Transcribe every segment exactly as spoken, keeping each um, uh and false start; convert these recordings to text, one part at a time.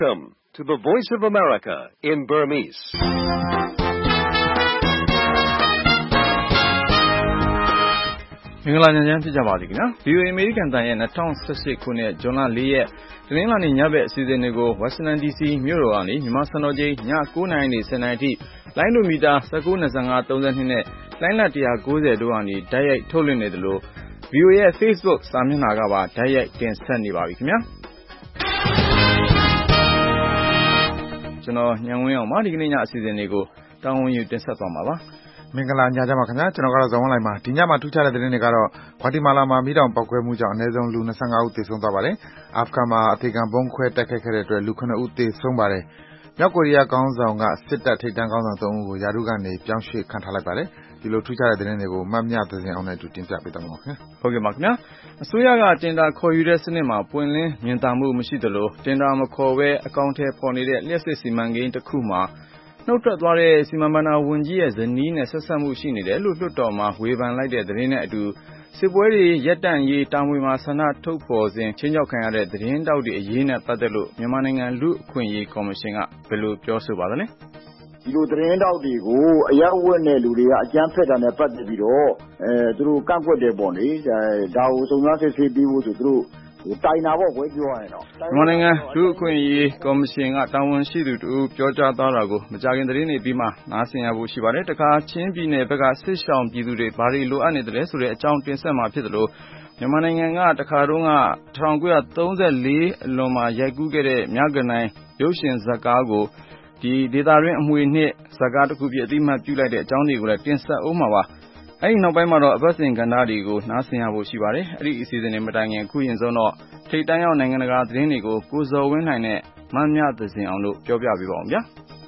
Welcome to the Voice of America in Burmese. ။မင်္ဂလာညချမ်းဖြစ်ကြပါစေခင်ဗျာ။ ဗွီအိုအေ အမေရိကန်အသံရဲ့၂၀၁၈ခုနှစ်ဇွန်လ၄ရက်တနင်္လာနေ့ညဘက်အစီအစဉ်တွေကိုဝါရှင်တန်ဒီစီမြို့တော်ကနေမြန်မာစံတော်ချိန်ည၉နာရီနေ၁၀နာရီအထိလိုင်းဒိုမီတာ၁၉ ၂၅ ၃၂နဲ့လိုင်းလ၁၉၀တို့ကနေတိုက်ရိုက်ထုတ်လွှင့်နေသလို ဗွီအိုအေရဲ့ Facebook စာမျက်နှာကပါတိုက်ရိုက်တင်ဆက်နေပါပြီခင်ဗျာ။ကျွန်တော်ညံဝင်းအောင်ပါဒီကနေ့ညအစီအစဉ်တွေကိုတာဝန်ယူတင်ဆက်သွားမှာပါ။မင်္ဂလာညချမ်းပါခင်ဗျာကျွန်တော်ကတော့ဇော်ဝင်းလိုက်ပါဒီညမှာထူးခြားတဲ့သတင်းတွေကတော့ဂွါတီမာလာမှာမိတောင်ပောက်ကွဲမှုကြောင့်အနည်းဆုံးလူ၂၅ဦးသေဆုံးသွားပါတယ်အာဖဂန်မှာအသေခံဘုံခွဲတိုက်ခိုက်ခဲ့တဲ့အတွက်လူ၇ဦးသေဆုံးပါတယ်မြောက်ကိုရီးယားခေါင်းဆောင်ကစစ်တပ်ထိပ်တန်းခေါင်းဆောင်၃ဦးကိုယာရုကနေပြောင်းရွှေ့ခံထားလိုက်ပါတယ်ဒီလိုထူးခြားတဲ့သတင်းတွေကိုမမြသဇင်အောင်နဲ့အတူတင်ပြပေးသွားမှာပါခင်ဗျာဟုတ်ကဲ့ပါခင်ဗျာအစိုးရကတင်ဒါခေါ်ယူတဲ့စနစ်မှာပွင့်လင်းမြင်သာမှုမရှိသလိုတင်ဒါမခေါ်ဘဲအကောင့်ထဲပေါ်နေတဲ့လျှက်စစ်စီမံကိန်းတစ်ခုမှာနှုတ်ထွက်သွားတဲ့စီမံဘဏ္ဍာဝန်ကြီးရဲ့ဇနီးနဲ့ဆက်ဆက်မှုရှိနေတယ်လို့လွှတ်တော်မှာဝေဖန်လိုက်တဲ့သတင်းနဲ့အတူစစ်ပွဲတွေရပ်တန့်ရေးတာမွေမှာဆန္ဒထုတ်ဖော်စဉ်ချင်းချောက်ခံရတဲ့သတင်းတောက်တွေအရေးနဲ့ပတ်သက်လို့မြန်မာနိုင်ငံလူ့အခွင့်အရေးကော်မရှင်ကဘယ်လိုပြောဆိုပါသလဲဒီလိုသတင်းတောက်တွေကိုအရက်ဝက်တဲ့လူတွေကအကြမ်းဖက်တာနဲ့ပတ်သက်ပြီးတော့အဲသူတို့ကန့်ကွက်တယ်ပေါ့လေဒါကိုစုံစမ်းစစ်ဆေးပြီးဖို့ဆိုသူတို့တိုင်တာပေါ့ကွယ်ပြောရရင်တော့မြန်မာနိုင်ငံလူ့အခွင့်အရေးကော်မရှင်ကတာဝန်ရှိသူတို့ပြောကြားသွားတာကိုမကြာခင်သတင်းတွေပြီးမှနားဆင်ရဖို့ရှိပါတယ်တခါချင်းပြည်နယ်ဘက်ကစစ်ရှောင်ပြည်သူတွေဘာတွေလိုအပ်နေတယ်ဆိုတဲ့အကြောင်းတင်ဆက်မှာဖြစ်သလိုမြန်မာနိုင်ငံကတခါတုန်းက၁၉၃၄အလွန်မှာရိုက်ကူးခဲ့တဲ့မြကနိုင်ရုပ်ရှင်ဇာတ်ကားကိုဒီဒေတာရင်းအမွေနှစ်ဇာတ်ကားတစ်ခုပြည့်အတိအမှတ်ပြုလိုက်တဲ့အကြောင်းတွေကိုလည်းတင်ဆက်အောင်မှာပါအဲ့ဒီနောက်ပိုင်းမှာတော့အပတ်စဉ်ကဏ္ဍတွေကိုနားဆင်ရဖို့ရှိပါတယ်အဲ့ဒီအစီအစဉ်တွေမတိုင်ခင်အခုရင်ဆုံးတော့ထိပ်တန်းရောက်နိုင်ငံတကာသတင်းတွေကိုကိုဇော်ဝင်းနိုင်နဲ့မမြသဇင်အောင်တို့ပြောပြပေးပါအောင်ဗျာ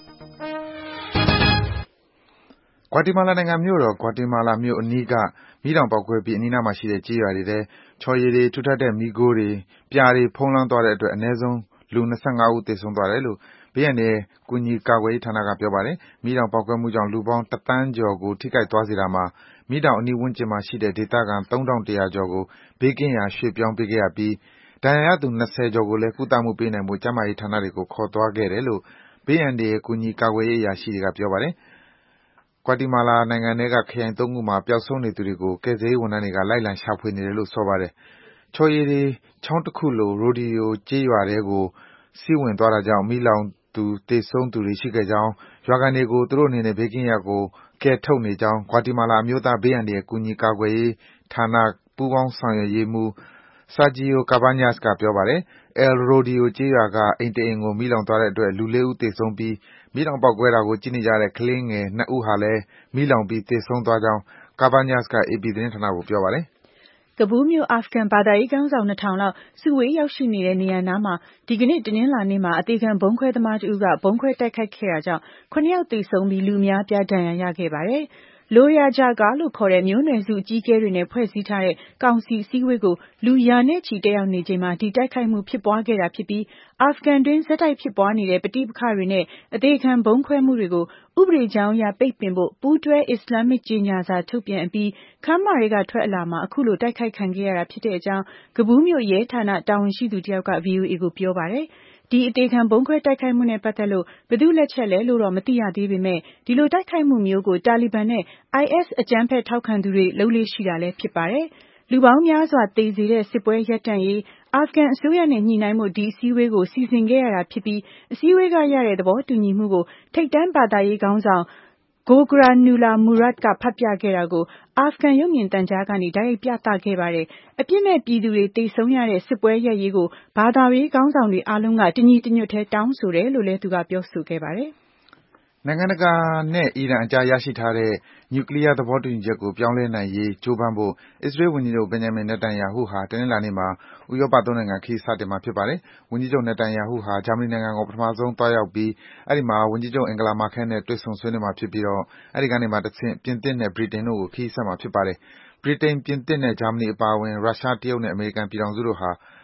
ဂွါတီမာလာနိုင်ငံမြို့တော်ဂွါတီမာလာမြို့အနီးကမီးတောင်ပေါက်ကွဲပြီးအနီးနားမှာရှိတဲ့ကြေးရွာတွေထဲချော်ရည်တွေထူထပ်တဲ့မီးခိုးတွေပြာတွေဖုံးလွှမ်းသွားတဲ့အတွက်အနည်းဆုံးလူ၂၅ဦးသေဆုံးသွားတယ်လို့ဘေးရန်တွေကူညီကာကွယ်ရေးဌာနကပြောပါတယ်မီးတောင်ပေါက်ကွဲမှုကြောင့်လူပေါင်းတစ်သန်းကျော်ကိုထိခိုက်သွားစေတာမှာမီးတောင်အနီးဝန်းကျင်မှာရှိတဲ့ဒေသခံ၃၁၀၀ကျော်ကိုဘေးကင်းရာရွှေ့ပြောင်းပေးခဲ့ရပြီးဒဏ်ရာရသူ၂၀ကျော်ကိုလည်းကုသမှုပေးနိုင်ဖို့ကျန်းမာရေးဌာနတွေကိုခေါ်သွားခဲ့တယ်လို့ဘေးရန်တွေကူညီကာကွယ်ရေးအရာရှိတွေကပြောပါတယ်ဂွါတီမာလာနိုင်ငံထဲကခရိုင်၃ခုမှာပျောက်ဆုံးနေသူတွေကိုကယ်ဆယ်ရေးဝန်ထမ်းတွေကလိုက်လံရှာဖွေနေတယ်လို့ဆိုပါတယ်ချော်ရည်တွေချောင်းတစ်ခုလိုရိုဒီယိုကြေးရွာထဲကိုစီးဝင်သွားတာကြောင့်မီးလောင်သူသေဆုံးသူတွေရှိခဲ့ကြောင်းရွာခံတွေကိုသူတို့အနေနဲ့ဘေးကင်းရာကိုကယ်ထုတ်နေကြောင်းဂွါတီမာလာအမျိုးသားဘေးရန်တွေကူညီကာကွယ်ရေးဌာနပူးပေါင်းဆောင်ရွက်ရေးမှူး Sergio Cabañas ကပြောပါတယ် El Rodeo ကြေးရွာကအိမ်တအိမ်ကိုမီးလောင်သွားတဲ့အတွက်လူ၄ဦးသေဆုံးပြီးမီးတောင်ပေါက်ကွဲတာကိုကြည့်နေကြတဲ့ကလေးငယ်၂ဦးဟာလည်းမီးလောင်ပြီးသေဆုံးသွားကြောင်း Cabañas က အေပီ သတင်းဌာနကိုပြောပါတယ်ကဘူးမြို့အာဖဂန်ဘာသာရေးခေါင်းဆောင်၂ထောင်လောက်စုဝေးရောက်ရှိနေတဲ့နေရာနားမှာဒီကနေ့တနင်္လာနေ့မှာအသေးခံဘုံခွဲသမားတဦးကဘုံခွဲတိုက်ခိုက်ခဲ့တာကြောင့်ခုနှစ်ယောက်သေဆုံးပြီးလူများပြားဒဏ်ရာရခဲ့ပါတယ်လိုရာဂျာကာလို့ခေါ်တဲ့မျိုးနွယ်စုအကြီးအကဲတွေနဲ့ဖွဲ့စည်းထားတဲ့ကောင်စီအစည်းအဝေးကိုလူရာနဲ့ချီတက်ရောက်နေချိန်မှာဒီတိုက်ခိုက်မှုဖြစ်ပွားခဲ့တာဖြစ်ပြီးအာဖဂန်တွင်းဆက်တိုက်ဖြစ်ပွားနေတဲ့ပဋိပက္ခတွေနဲ့အသေးခံဘုံခွဲမှုတွေကိုဥပဒေကြောင်းအရပိတ်ပင်ဖို့ပူးတွဲအစ္စလာမစ်ကြေညာစာထုတ်ပြန်အပြီးခမ်းမတွေကထွက်အလာမှာအခုလိုတိုက်ခိုက်ခံခဲ့ရတာဖြစ်တဲ့အကြောင်းကဘူးမြို့ရဲဌာနတာဝန်ရှိသူတယောက်က ဗွီအိုအေကိုပြောပါတယ်ဒီအသေးခံဘုံခွဲတိုက်ခိုက်မှုနဲ့ပတ်သက်လို့ဘယ်သူလက်ချက်လဲလို့တော့မသိရသေးပေမဲ့ဒီလိုတိုက်ခိုက်မှုမျိုးကိုတာလီဘန်နဲ့ အိုင်အက်စ် အကြမ်းဖက်ထောက်ခံသူတွေလုပ်လေ့ရှိတာလည်းဖြစ်ပါတယ်လူပေါင်းများစွာသေစေတဲ့စစ်ပွဲရပ်တန့်ရေးအာဖဂန်အစိုးရနဲ့ညှိနှိုင်းမှုဒီအစည်းအဝေးကိုစီစဉ်ခဲ့ရတာဖြစ်ပြီးအစည်းအဝေးကရတဲ့သဘောတူညီမှုကိုထိပ်တန်းဘာသာရေးခေါင်းဆောင်Gogranullah Murad ကဖတ်ပြခဲ့တာကိုအာဖဂန်ရုပ်မြင်သံကြားကနေတိုက်ရိုက်ပြသခဲ့ပါတယ်အပြစ်မဲ့ပြည်သူတွေသေဆုံးရတဲ့စစ်ပွဲရပ်ရေးကိုဘာသာရေးခေါင်းဆောင်တွေအားလုံးကတညီတညွတ်ထဲတောင်းဆိုတယ်လို့လည်းသူကပြောဆိုခဲ့ပါတယ်နိုင်ငံတကာနဲ့အီရန်အကြားရရှိထားတဲ့နျူကလ িয়ার သဘောတူညီချက်ကိုပြောင်းလဲနိုင်ရေးကြိုးပမ်းဖို့အစ္စရေးဝန်ကြီးချုပ် Benjamin Netanyahu ဟာတနင်္လာနေ့မှာဥရောပသုံးနိုင်ငံခရီးစတင်မှာဖြစ်ပါတယ်။ဝန်ကြီးချုပ် Netanyahu ဟာဂျာမနီနိုင်ငံကိုပထမဆုံးသွားရောက်ပြီးအဲဒီမှာဝန်ကြီးချုပ် Angela Merkel နဲ့တွေ့ဆုံဆွေးနွေးမှာဖြစ်ပြီးတော့အဲဒီကနေမှတဆင့်ပြင်သစ်နဲ့ဗြိတိန်တို့ကိုခရီးဆက်မှာဖြစ်ပါတယ်။ဗြိတိန်၊ပြင်သစ်နဲ့ဂျာမနီအပါအဝင်ရုရှား၊တရုတ်နဲ့အမေရိကန်ပြည်ထောင်စုတို့ဟာ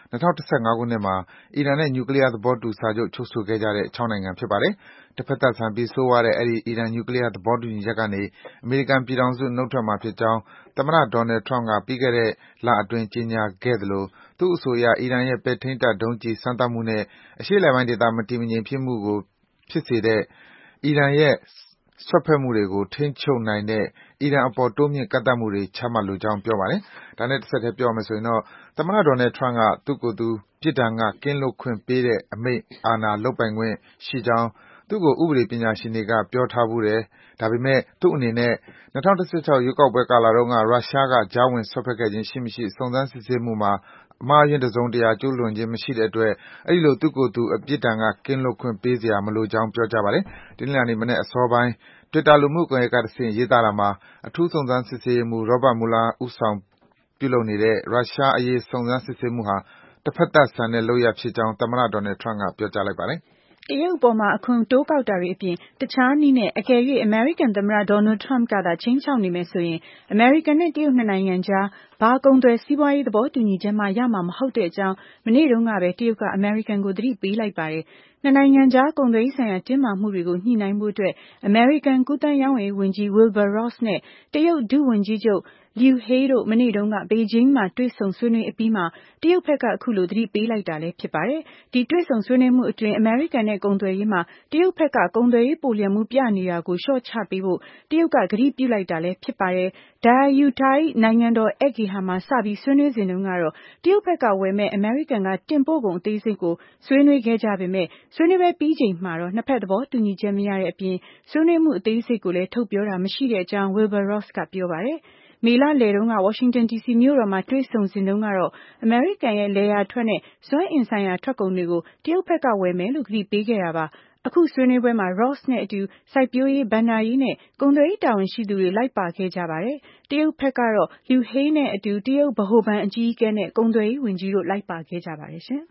၂၀၁၅ ခုနှစ်မှာ အီရန်နဲ့နျူကလီးယားသဘောတူစာချုပ်ချုပ်ဆိုခဲ့ကြတဲ့ ၆ နိုင်ငံဖြစ်ပါတယ်။ တဖက်သတ်ဆန်ပြီးဆိုးဝါးတဲ့ အဲဒီ အီရန်နျူကလီးယားသဘောတူညီချက်ကနေ အမေရိကန်ပြည်ထောင်စုနုတ်ထွက်မှာဖြစ်ကြောင်း သမ္မတ Donald Trump က ပြီးခဲ့တဲ့လအတွင်းကြေညာခဲ့သလို သူ့အဆိုအရ အီရန်ရဲ့ ပဲ့ထိန်းတပ်ဒုံးကျည်စမ်းသပ်မှုနဲ့ အရှေ့အလယ်ပိုင်းဒေသမတည်မငြိမ်မှုကိုဖြစ်စေတဲ့ အီရန်ရဲ့ စွက်ဖက်မှုတွေကို ထိန်းချုပ်နိုင်တဲ့ အီရန်အပေါ် တိုးမြှင့်ကန့်သတ်မှုတွေ ချမှတ်လိုကြောင်း ပြောပါတယ်။ ဒါနဲ့တဆက်ထဲ ပြောရမယ်ဆိုရင်တော့ သမ္မတ Donald Trump က သူ့ကိုယ်သူ ပြစ်ဒဏ်ကကင်းလွတ်ခွင့်ပေးတဲ့အမိန့်အာဏာလုပ်ပိုင်ခွင့်ရှိကြောင်း သူ့ကို ဥပဒေပညာရှင်တွေက ပြောထားဖူးတယ်။ ဒါပေမယ့် သူ့အနေနဲ့ ၂၀၁၆ ရွေးကောက်ပွဲကာလတုန်းက ရုရှားက ကြားဝင်စွက်ဖက်ခဲ့ခြင်းရှိမရှိ စုံစမ်းစစ်ဆေးမှုမှာ အမှားအယွင်းတစုံတရာကျူးလွန်ခြင်းမရှိတဲ့အတွက် အဲဒီလို သူ့ကိုယ်သူ ပြစ်ဒဏ်ကကင်းလွတ်ခွင့်ပေးစရာမလိုကြောင်း ပြောကြားပါတယ်။ တနင်္လာနေ့မနက်အစောပိုင်း Twitter လူမှုကွန်ယက်ကတဆင့် ရေးသားတာမှာ အထူးစုံစမ်းစစ်ဆေးရေးမှူး Robert Mueller ဦးဆောင်ပြုလုပ်နေတဲ့ ရုရှားအရေးစုံစမ်းစစ်ဆေးမှုဟာ တဖက်သတ်ဆန်တဲ့လုပ်ရပ်ဖြစ်ကြောင်း သမ္မတ Donald Trump က ပြောကြားလိုက်ပါတယ်။တရုတ်အပေါ်အခွန်တိုးကောက်တာတွေအပြင် တခြားနည်းနဲ့အကယ်၍အမေရိကန်သမ္မတ Donald Trump ကသာခြိမ်းခြောက်နေမယ်ဆိုရင် အမေရိကန်နဲ့တရုတ်နှစ်နိုင်ငံကြား ဘာကုန်သွယ်စီးပွားရေးသဘောတူညီချက်မှရမှာမဟုတ်တဲ့အကြောင်း မနေ့တုန်းကပဲ တရုတ်ကအမေရိကန်ကိုသတိပေးလိုက်ပါတယ်။ နှစ်နိုင်ငံကြားကုန်သွယ်ရေးဆိုင်ရာတင်းမာမှုတွေကိုညှိနှိုင်းဖို့အတွက် အမေရိကန်ကူးသန်းရောင်းဝယ်ရေးဝန်ကြီး Wilbur Ross နဲ့ တရုတ်ဒုဝန်ကြီးချုပ် Liu He တို့ မနေ့တုန်းက ဘေဂျင်းမှာတွေ့ဆုံဆွေးနွေးအပြီးမှာ တရုတ်ဘက်ကအခုလိုသတိပေးလိုက်တာလည်းဖြစ်ပါတယ်။ ဒီတွေ့ဆုံဆွေးနွေးမှုအတွင်း အမေရိကန်နဲ့ကုန်သွယ်ရေးမှာ တရုတ်ဘက်ကကုန်သွယ်ရေးပိုလျှံမှုပြနေတာကိုလျှော့ချပေးဖို့ တရုတ်ကကတိပြုလိုက်တာလည်းဖြစ်ပါတယ်။ Diaoyutai နိုင်ငံတော်ဧည့်ဂေဟာမှာစပြီးဆွေးနွေးစဉ်တုန်းကတော့ တရုတ်ဘက်ကဝယ်မယ့်အမေရိကန်ကတင်ပို့ကုန်အသေးစိတ်ကိုဆွေးနွေးခဲ့ကြပေမယ့် ဆွေးနွေးပွဲပြီးချိန်မှာတော့ နှစ်ဘက်သဘောတူညီချက်မရတဲ့အပြင် ဆွေးနွေးမှုအသေးစိတ်ကိုလည်းထုတ်ပြောတာမရှိတဲ့အကြောင်း Wilbur Ross ကပြောပါတယ်။ မေလလယ်တုန်းက ဝါရှင်တန်ဒီစီမြို့တော်မှာတွေ့ဆုံစဉ်တုန်းကတော့ အမေရိကန်ရဲ့လယ်ယာထွက်နဲ့စွမ်းအင်ဆိုင်ရာထွက်ကုန်တွေကို တရုတ်ဘက်ကဝယ်မယ်လို့ကတိပေးခဲ့တာပါ။ အခုဆွေးနွေးပွဲမှာ Ross နဲ့အတူ စိုက်ပျိုးရေး၊ ဘဏ္ဍာရေးနဲ့ကုန်သွယ်ရေးတာဝန်ရှိသူတွေလိုက်ပါခဲ့ကြပါတယ်။ တရုတ်ဘက်ကတော့ Liu He နဲ့အတူ တရုတ်ဗဟိုဘဏ်အကြီးအကဲနဲ့ကုန်သွယ်ရေးဝန်ကြီးတို့လိုက်ပါခဲ့ကြပါတယ်ရှင်။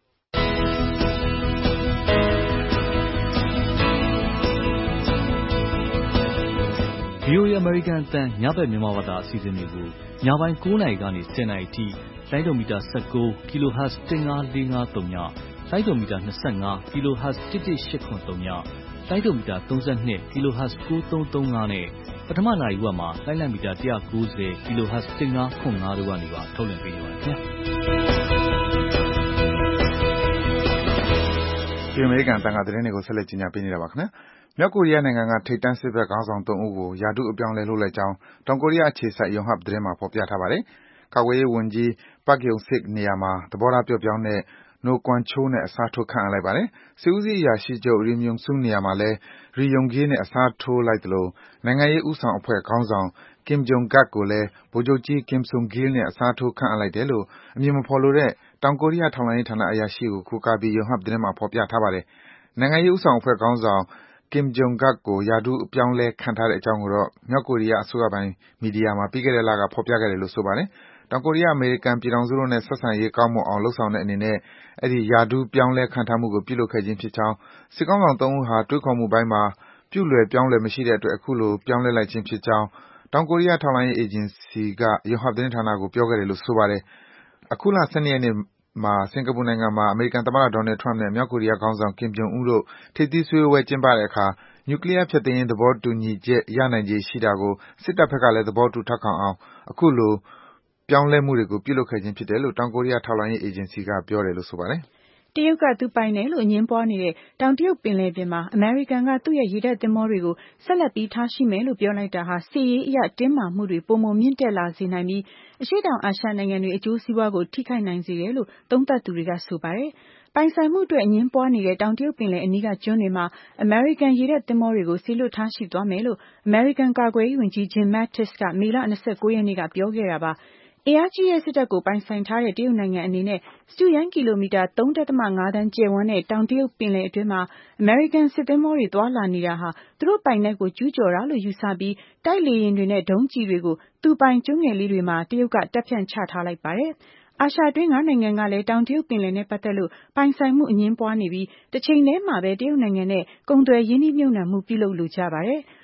ဗွီအိုအေ အမေရိကန်အသံညဘက်မြန်မာဘာသာအစီအစဉ်တွေကိုညပိုင်းကိုးနာရီကနေ ဆယ်နာရီအထိလိုင်းဒိုမီတာ၁၉ kHz တစ်ငါးလေးငါးသုံးညလိုင်းဒိုမီတာ၂၅ kHz တစ်တစ်ရှစ်ခွန်သုံးညလိုင်းဒိုမီတာ၃၂ kHz ကိုးသုံးသုံးငါးနဲ့ပထမနာရီဝက်မှာလိုင်းလံမီတာ၁၉၀ kHz တစ်ငါးခွန်ငါးတို့ကနေပါထုတ်လွှင့်ပေးနေပါတယ်ခင်ဗျာဒီအမေရိကန်အသံကသတင်းတွေကိုဆက်လက်ကြီးညာပေးနေတာပါခင်ဗျာမြောက်ကိုရီးယားနိုင်ငံကထိပ်တန်းစစ်ဘက်ခေါင်းဆောင်သုံးဦးကိုရာထူးအပြောင်းအလဲလုပ်လိုက်ကြောင်းတောင်ကိုရီးယားအခြေစိုက် Yonhap သတင်းမှာဖော်ပြထားပါတယ်။ကာကွယ်ရေးဝန်ကြီး Pak Yong-sik နေရာမှာသဘောထားပျော့ပြောင်းတဲ့ No Kwang-chol နဲ့အစားထိုးခန့်အပ်လိုက်ပါတယ်။စစ်ဦးစီးအရာရှိချုပ် Ri Myong-su နေရာမှာလည်း Ri Yong-gil နဲ့အစားထိုးလိုက်သလို နိုင်ငံရေးဦးဆောင်အဖွဲ့ခေါင်းဆောင် Kim Jong-gak ကိုလည်း ဗိုလ်ချုပ်ကြီး Kim Seung-gil နဲ့အစားထိုးခန့်အပ်လိုက်တယ်လို့ အမည်မဖော်လိုတဲ့ တောင်ကိုရီးယားထောက်လှမ်းရေးဌာနအရာရှိကိုကိုးကားပြီး Yonhap သတင်းမှာဖော်ပြထားပါတယ်။နိုင်ငံရေးဦးဆောင်အဖွဲ့ခေါင်းဆောင် Kim Jong-gak ကိုရာထူးအပြောင်းအလဲခန့်ထားတဲ့အကြောင်းကိုတော့ မြောက်ကိုရီးယားအစိုးရပိုင်မီဒီယာမှာပြီးခဲ့တဲ့လကဖော်ပြခဲ့တယ်လို့ဆိုပါတယ်။တောင်ကိုရီးယား-အမေရိကန်ပြည်ထောင်စုတို့နဲ့ဆက်ဆံရေးကောင်းမွန်အောင်လုပ်ဆောင်တဲ့အနေနဲ့အဲဒီရာထူးပြောင်းလဲခန့်ထားမှုကိုပြုလုပ်ခဲ့ခြင်းဖြစ်ကြောင်း၊စစ်ခေါင်းဆောင်သုံးဦးဟာတွေးခေါ်မှုပိုင်းမှာပြုလွယ်ပြောင်းလွယ်မရှိတဲ့အတွက်အခုလိုပြောင်းလဲလိုက်ခြင်းဖြစ်ကြောင်းတောင်ကိုရီးယားထောက်လှမ်းရေးအေဂျင်စီက Yonhap သတင်းဌာနကိုပြောခဲ့တယ်လို့ဆိုပါတယ်။အခုလ၁၂ရက်နေ့မှာစင်္ကာပူနိုင်ငံမှာအမေရိကန်သမ္မတ Donald Trump နဲ့မြောက်ကိုရီးယားခေါင်းဆောင် Kim Jong Un တို့ထိပ်သီးစည်းဝေးပွဲကျင်းပတဲ့အခါနျူကလီးယားဖျက်သိမ်းရေးသဘောတူညီချက်ရနိုင်ခြေရှိတာကိုစစ်တပ်ဘက်ကလည်းသဘောတူထောက်ခံအောင်အခုလိုပြောင်းလဲမှုတွေကိုပြုလုပ်ခဲ့ခြင်းဖြစ်တယ်လို့တောင်ကိုရီးယားထောက်လှမ်းရေးအေဂျင်စီကပြောတယ်လို့ဆိုပါတယ်။တရုတ်ကသူပိုင်တယ်လို့အငြင်းပွားနေတဲ့တောင်တရုတ်ပင်လယ်ပြင်မှာအမေရိကန်ကသူ့ရဲ့ရေတပ်သင်္ဘောတွေကိုဆက်လက်ပြီးထားရှိမယ်လို့ပြောလိုက်တာဟာစစ်ရေးအရတင်းမာမှုတွေပိုမိုမြင့်တက်လာစေနိုင်ပြီးအရှေ့တောင်အာရှနိုင်ငံတွေအကျိုးစီးပွားကိုထိခိုက်နိုင်စေတယ်လို့သုံးသပ်သူတွေကဆိုပါတယ်။ပိုင်ဆိုင်မှုအတွက်အငြင်းပွားနေတဲ့တောင်တရုတ်ပင်လယ်အနီးကကျွန်းတွေမှာအမေရိကန်ရေတပ်သင်္ဘောတွေကိုစေလွှတ်ထားရှိသွားမယ်လို့အမေရိကန်ကာကွယ်ရေးဝန်ကြီး Jim Mattis ကမေလ၂၉ရက်နေ့ကပြောခဲ့တာပါ။အင်အားကြီးတဲ့စစ်တပ်ကိုပိုင်ဆိုင်ထားတဲ့တရုတ်နိုင်ငံအနေနဲ့စတုရန်းကီလိုမီတာ ၃.၅ သန်းကျယ်ဝန်းတဲ့တောင်တရုတ်ပင်လယ်အတွင်းမှာအမေရိကန်စစ်သင်္ဘောတွေသွားလာနေတာဟာသူတို့ပိုင်နက်ကိုကျူးကျော်တာလို့ယူဆပြီးတိုက်လေယာဉ်တွေနဲ့ဒုံးကျည်တွေကိုသူပိုင်ကျွန်းငယ်လေးတွေမှာတရုတ်ကတပ်ဖြန့်ချထားလိုက်ပါတယ်။အာရှတွင်းကနိုင်ငံကလည်းတောင်တရုတ်ပင်လယ်နဲ့ပတ်သက်လို့ပိုင်ဆိုင်မှုအငြင်းပွားနေပြီးတချိန်တည်းမှာပဲတရုတ်နိုင်ငံနဲ့ကုန်သွယ်ရင်းနှီးမြှုပ်နှံမှုပြုလုပ်လိုကြပါတယ်။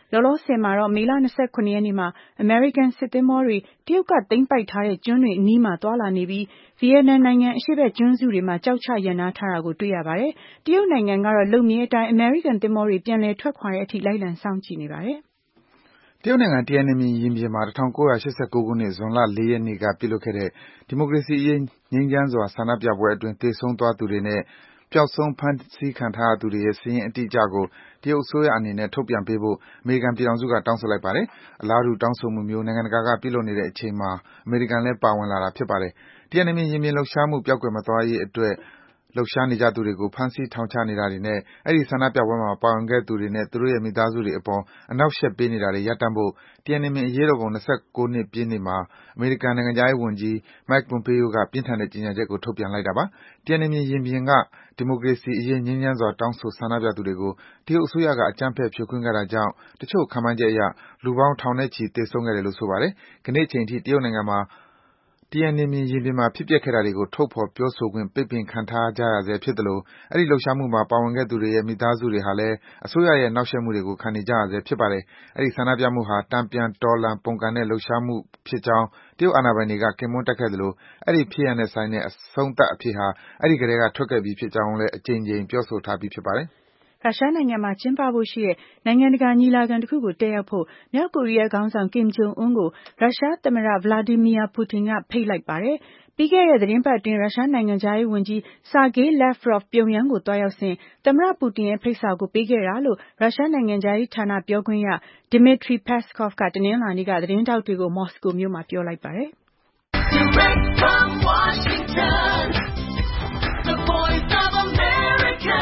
လောလောဆယ်မှာတော့မေလ၂၇ရက်နေ့မှာအမေရိကန်စစ်သင်္ဘောတွေတရုတ်ကသိမ်းပိုက်ထားတဲ့ကျွန်းတွေအနီးမှာတွာလာနေပြီးဗီယက်နမ်နိုင်ငံအရှေ့ဘက်ကျွန်းစုတွေမှာကြောက်ချရန်နာထားတာကိုတွေ့ရပါတယ်။တရုတ်နိုင်ငံကတော့လုံမြဲအတိုင်းအမေရိကန်သင်္ဘောတွေပြန်လည်ထွက်ခွာတဲ့အထိလိုက်လံစောင့်ကြည့်နေပါတယ်။တရုတ်နိုင်ငံတီယန်နင်မြင်ရင်ပြင်မှာ၁၉၈၉ခုနှစ်ဇွန်လ၄ရက်နေ့ကပြုလုပ်ခဲ့တဲ့ဒီမိုကရေစီအရေးငြိမ်းချမ်းစွာဆန္ဒပြပွဲအတွင်းသေဆုံးသွားသူတွေနဲ့ပျောက်ဆုံးဖမ်းဆီးခံထားရသူတွေရဲ့စာရင်းအတိအကျကိုတရုတ်အစိုးရအနေနဲ့ထုတ်ပြန်ပေးဖို့အမေရိကန်ပြည်ထောင်စုကတောင်းဆိုလိုက်ပါတယ်။အလားတူတောင်းဆိုမှုမျိုးနိုင်ငံတကာကပြုလုပ်နေတဲ့အချိန်မှာအမေရိကန်လည်းပါဝင်လာတာဖြစ်ပါတယ်။တီယန်နင်မြင်ရင်ပြင်လှုပ်ရှားမှုပျောက်ကွယ်မသွားရေးအတွက်လှုပ်ရှားနေကြသူတွေကိုဖမ်းဆီးထောင်ချနေတာတွေနဲ့အဲဒီဆန္ဒပြပွဲမှာပါဝင်ခဲ့သူတွေနဲ့သူတို့ရဲ့မိသားစုတွေအပေါ်အနှောက်အယှက်ပေးနေတာတွေရပ်တန့်ဖို့တီယန်နင်မြင်အရေးတော်ပုံ၂၉နှစ်ပြည့်နေ့မှာအမေရိကန်နိုင်ငံခြားရေးဝန်ကြီး Mike Pompeo ကပြင်းထန်တဲ့ကြေညာချက်ကိုထုတ်ပြန်လိုက်တာပါ။တီယန်နင်မြင်ရင်ပြင်ကဒီမိုကရေစီအရေးငြိမ်းချမ်းစွာတောင်းဆိုဆန္ဒပြသူတွေကိုတရုတ်အစိုးရကအကြမ်းဖက်ဖြိုခွင်းခဲ့တာကြောင့်တချို့ခန့်မှန်းချက်အရလူပေါင်းထောင်နဲ့ချီသေဆုံးခဲ့တယ်လို့ဆိုပါတယ်။ကနေ့အချိန်ထိတရုတ်နိုင်ငံမှာတီယန်နင်မြင်ရင်ပြင်မှာဖြစ်ပျက်ခဲ့တာတွေကိုထုတ်ဖော်ပြောဆိုခွင့်ပိတ်ပင်ခံထားကြရဆဲဖြစ်သလိုအဲဒီလှုပ်ရှားမှုမှာပါဝင်ခဲ့သူတွေရဲ့မိသားစုတွေဟာလည်းအစိုးရရဲ့နှောက်ယှက်မှုတွေကိုခံနေကြရဆဲဖြစ်ပါတယ်။အဲဒီဆန္ဒပြမှုဟာတန်ပြန်တော်လှန်ပုန်ကန်တဲ့လှုပ်ရှားမှုဖြစ်ကြောင်းတရုတ်အာဏာပိုင်တွေကကင်မွန်းတက်ခဲ့သလိုအဲဒီဖြစ်ရပ်နဲ့ဆိုင်တဲ့အဆုံးသတ်အဖြေဟာအဲဒီကတည်းကထွက်ခဲ့ပြီးဖြစ်ကြောင်းလည်းအကြိမ်ကြိမ်ပြောဆိုထားပြီးဖြစ်ပါတယ်။ရုရှားနိုင်ငံမှာကျင်းပဖို့ရှိတဲ့နိုင်ငံတကာညီလာခံတစ်ခုကိုတက်ရောက်ဖို့မြောက်ကိုရီးယားခေါင်းဆောင်ကင်ဂျုံအွန်းကိုရုရှားသမ္မတဗလာဒီမီယာပူတင်ကဖိတ်လိုက်ပါတယ်။ပြီးခဲ့တဲ့သတင်းပတ်အတွင်းရုရှားနိုင်ငံခြားရေးဝန်ကြီးဆာဂေးလက်ဗရော့ဗ်ပြုံယမ်းကိုတွားရောက်စဉ်သမ္မတပူတင်ရဲ့ဖိတ်စာကိုပေးခဲ့တာလို့ရုရှားနိုင်ငံခြားရေးဌာနပြောခွင့်ရဒီမီထရီပက်စကော့ဗ်ကတနင်္လာနေ့ကသတင်းထောက်တွေကိုမော်စကိုမြို့မှာပြောလိုက်ပါတယ်။ Direct from Washington, the voice of America,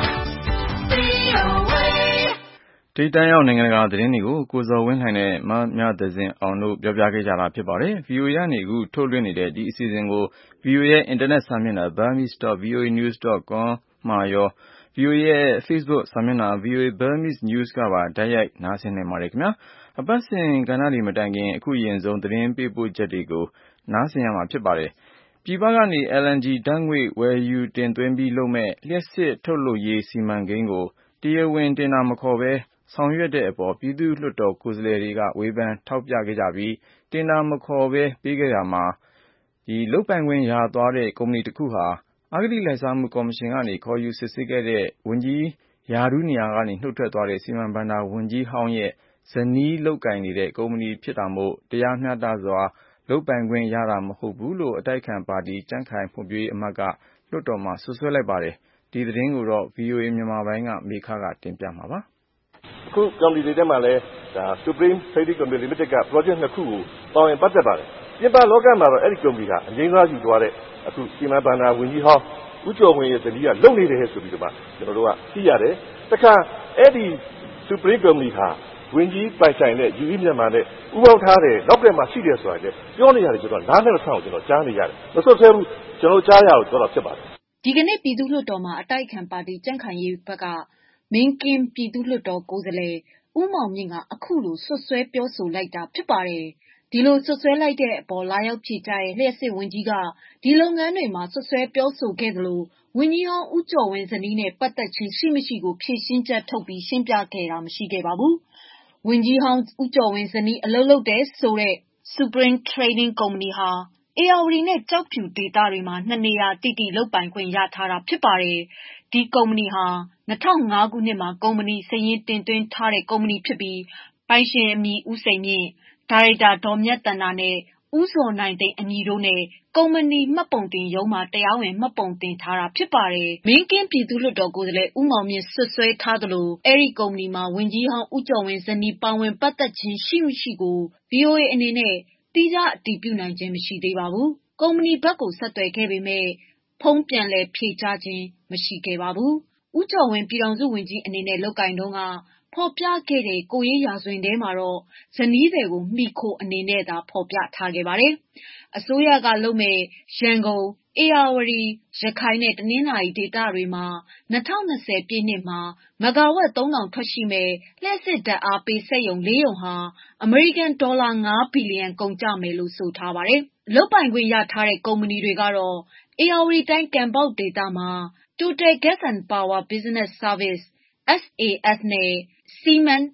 ထိပ်တန်းရောက်နိုင်ငံတကာသတင်းတွေကိုကိုဇော်ဝင်းလှိုင်နဲ့မမြသဇင်အောင်တို့ပြောပြခဲ့ကြတာဖြစ်ပါတယ်။ ဗွီအိုအေ ကနေအခုထုတ်လွှင့်နေတဲ့ဒီအစီအစဉ်ကို ဗွီအိုအေရဲ့အင်တာနက်စာမျက်နှာ burmese dot voa news dot com မှာရော ဗွီအိုအေရဲ့ Facebook စာမျက်နှာ ဗွီအိုအေ Burmese News ကပါတိုက်ရိုက်နားဆင်နိုင်ပါတယ်ခင်ဗျာ။အပတ်စဉ်ကဏ္ဍတွေမတိုင်ခင်အခုရင်ဆုံးသတင်းပေးပို့ချက်တွေကိုနားဆင်ရမှာဖြစ်ပါတယ်။ပြည်ပကနေ အယ်လ်အန်ဂျီ ဓါတ်ငွေ့ဝယ်ယူတင်သွင်းပြီးလုပ်မယ့်လျှပ်စစ်ထုတ်လုပ်ရေးစီမံကိန်းကိုတရားဝင်တင်ဒါမခေါ်ပဲဆောင်ရွက်တဲ့အပေါ်ပြည်သူ့လွှတ်တော်ကိုယ်စားလှယ်တွေကဝေဖန်ထောက်ပြခဲ့ကြပြီးတင်ဒါမခေါ်ပဲပေးခဲ့တာမှာလုပ်ပိုင်ခွင့်ရသွားတဲ့ကုမ္ပဏီတစ်ခုဟာအဂတိလိုက်စားမှုကော်မရှင်ကနေခေါ်ယူစစ်ဆေးခဲ့တဲ့ဝန်ကြီးရာထူးနေရာကနေနှုတ်ထွက်သွားတဲ့စီမံဘဏ္ဍာဝန်ကြီးဟောင်းရဲ့ဇနီးလုပ်ကိုင်နေတဲ့ကုမ္ပဏီဖြစ်တာမို့တရားမျှတစွာလုပ်ပိုင်ခွင့်ရတာမဟုတ်ဘူးလို့အတိုက်အခံပါတီကြံ့ခိုင်ဖွံ့ဖြိုးရေးအမတ်ကလွှတ်တော်မှာစွပ်စွဲလိုက်ပါတယ်။ဒီသတင်းကိုတော့ ဗွီအိုအေ မြန်မာပိုင်းကမေခကတင်ပြမှာပါ။အခုကုမ္ပဏီတွေထဲမှာလည်းဒါ Supreme Trading Company Limited က project နှစ်ခုကိုပေါဝင်ပတ်သက်ပါတယ်။ပြင်ပလောကမှာတော့အဲ့ဒီကုမ္ပဏီကအငိမ့်စားယူသွားတဲ့အခုစီမံဘဏ္ဍာဝန်ကြီးဟောင်းဦးကျော်ဝင်းရဲ့ဇနီးကလုပ်နေတယ်ဆိုပြီးတော့မှကျွန်တော်တို့ကသိရတယ်။တခါအဲ့ဒီ Supreme Company ဟာဝန်ကြီးပိုင်ဆိုင်တဲ့ ယူအီ မြန်မာနဲ့ဥပေါင်းထားတယ်နောက်ပြမှာရှိတယ်ဆိုတာလေပြောနေရတယ်ဆိုတော့နားနဲ့မဆောက်ကျွန်တော်ကြားနေရတယ်မစွတ်ဆဲဘူးကျွန်တော်ကြားရအောင်ပြောတော့ဖြစ်ပါတယ်ဒီကနေ့ပြည်သူ့လွှတ်တော်မှာအတိုက်ခံပါတီကြံ့ခိုင်ရေးဘက်ကမင်းကင်းပြည်သူ့လွှတ်တော်ကိုယ်စားလှယ်ဦးမောင်မြင့်ကအခုလိုဆွဆွဲပြောဆိုလိုက်တာဖြစ်ပါတယ်ဒီလိုဆွဆွဲလိုက်တဲ့အပေါ်လာရောက်ဖြေကြားတဲ့လျှက်စစ်ဝန်ကြီးကဒီလုပ်ငန်းတွေမှာဆွဆွဲပြောဆိုခဲ့သလိုဝန်ကြီးဟောင်းဦးကျော်ဝင်းဇနီးနဲ့ပတ်သက်ခြင်းရှိမရှိကိုဖြေရှင်းချက်ထုတ်ပြီးရှင်းပြခဲ့တာမရှိခဲ့ပါဘူးဝန်ကြီးဟောင်းဦးကျော်ဝင်းဇနီးအလုပ်လုပ်တဲ့ဆိုတဲ့ Supreme Trading Company ဟာအေရဝတီနဲ့ကြောက်ဖြူဒေသတွေမှာနှစ်နေရာတိတိလုပ်ပိုင်ခွင့်ရထားတာဖြစ်ပါတယ်။ဒီကုမ္ပဏီဟာ၂၀၀၅ခုနှစ်မှာကုမ္ပဏီစာရင်းတင်သွင်းထားတဲ့ကုမ္ပဏီဖြစ်ပြီးပိုင်ရှင်အမည်ဦးစိန်မြင့်ဒါရိုက်တာဒေါ်မြတ်တနာနဲ့ဦးဇော်နိုင်သိန်းအမည်တို့နဲ့ကုမ္ပဏီမှတ်ပုံတင်ရုံးမှာတရားဝင်မှတ်ပုံတင်ထားတာဖြစ်ပါတယ်။မင်းကင်းပြည်သူ့လွှတ်တော်ကိုယ်စားလှယ်ဦးမောင်မြင့်ဆွဆွဲထားသလိုအဲဒီကုမ္ပဏီမှာဝန်ကြီးဟောင်းဦးကျော်ဝင်းဇနီးပါဝင်ပတ်သက်ခြင်းရှိမရှိကို ဗွီအိုအေ အနေနဲ့တိကျအတည်ပြုနိုင်ခြင်းမရှိသေးပါဘူး။ကုမ္ပဏီဘက်ကိုဆက်သွယ်ခဲ့ပေမဲ့ဖုန်းပြန်လည်ဖြေကြားခြင်းမရှိခဲ့ပါဘူး။ဦးကျော်ဝင်းပြည်ထောင်စုဝန်ကြီးအနေနဲ့လုပ်ကိုင်တုန်းကဖော်ပြခဲ့တဲ့ကိုရေးရာဇဝင်ထဲမှာတော့ဇနီးတွေကိုမိခိုအနေနဲ့သာဖော်ပြထားခဲ့ပါတယ်။အစိုးရကလုပ်မဲ့ရန်ကုန်အေရဝတီရခိုင်နဲ့တနင်္သာရီဒေသတွေမှာ၂၀၂၀ပြည့်နှစ်မှာမဂါဝပ်သုံးထောင်ထွက်ရှိမဲ့လျှပ်စစ်ဓာတ်အားပေးစက်ရုံလေးရုံဟာအမေရိကန်ဒေါ်လာ၅ဘီလီယံကုန်ကျမယ်လို့ဆိုထားပါတယ်။လုပ်ပိုင်ခွင့်ရထားတဲ့ကုမ္ပဏီတွေကတော့အေရဝတီတိုင်းကံပေါက်ဒေသမှာ Total Gas and Power Business Service အက်စ် အေ အက်ဖ် နဲ့ Siemens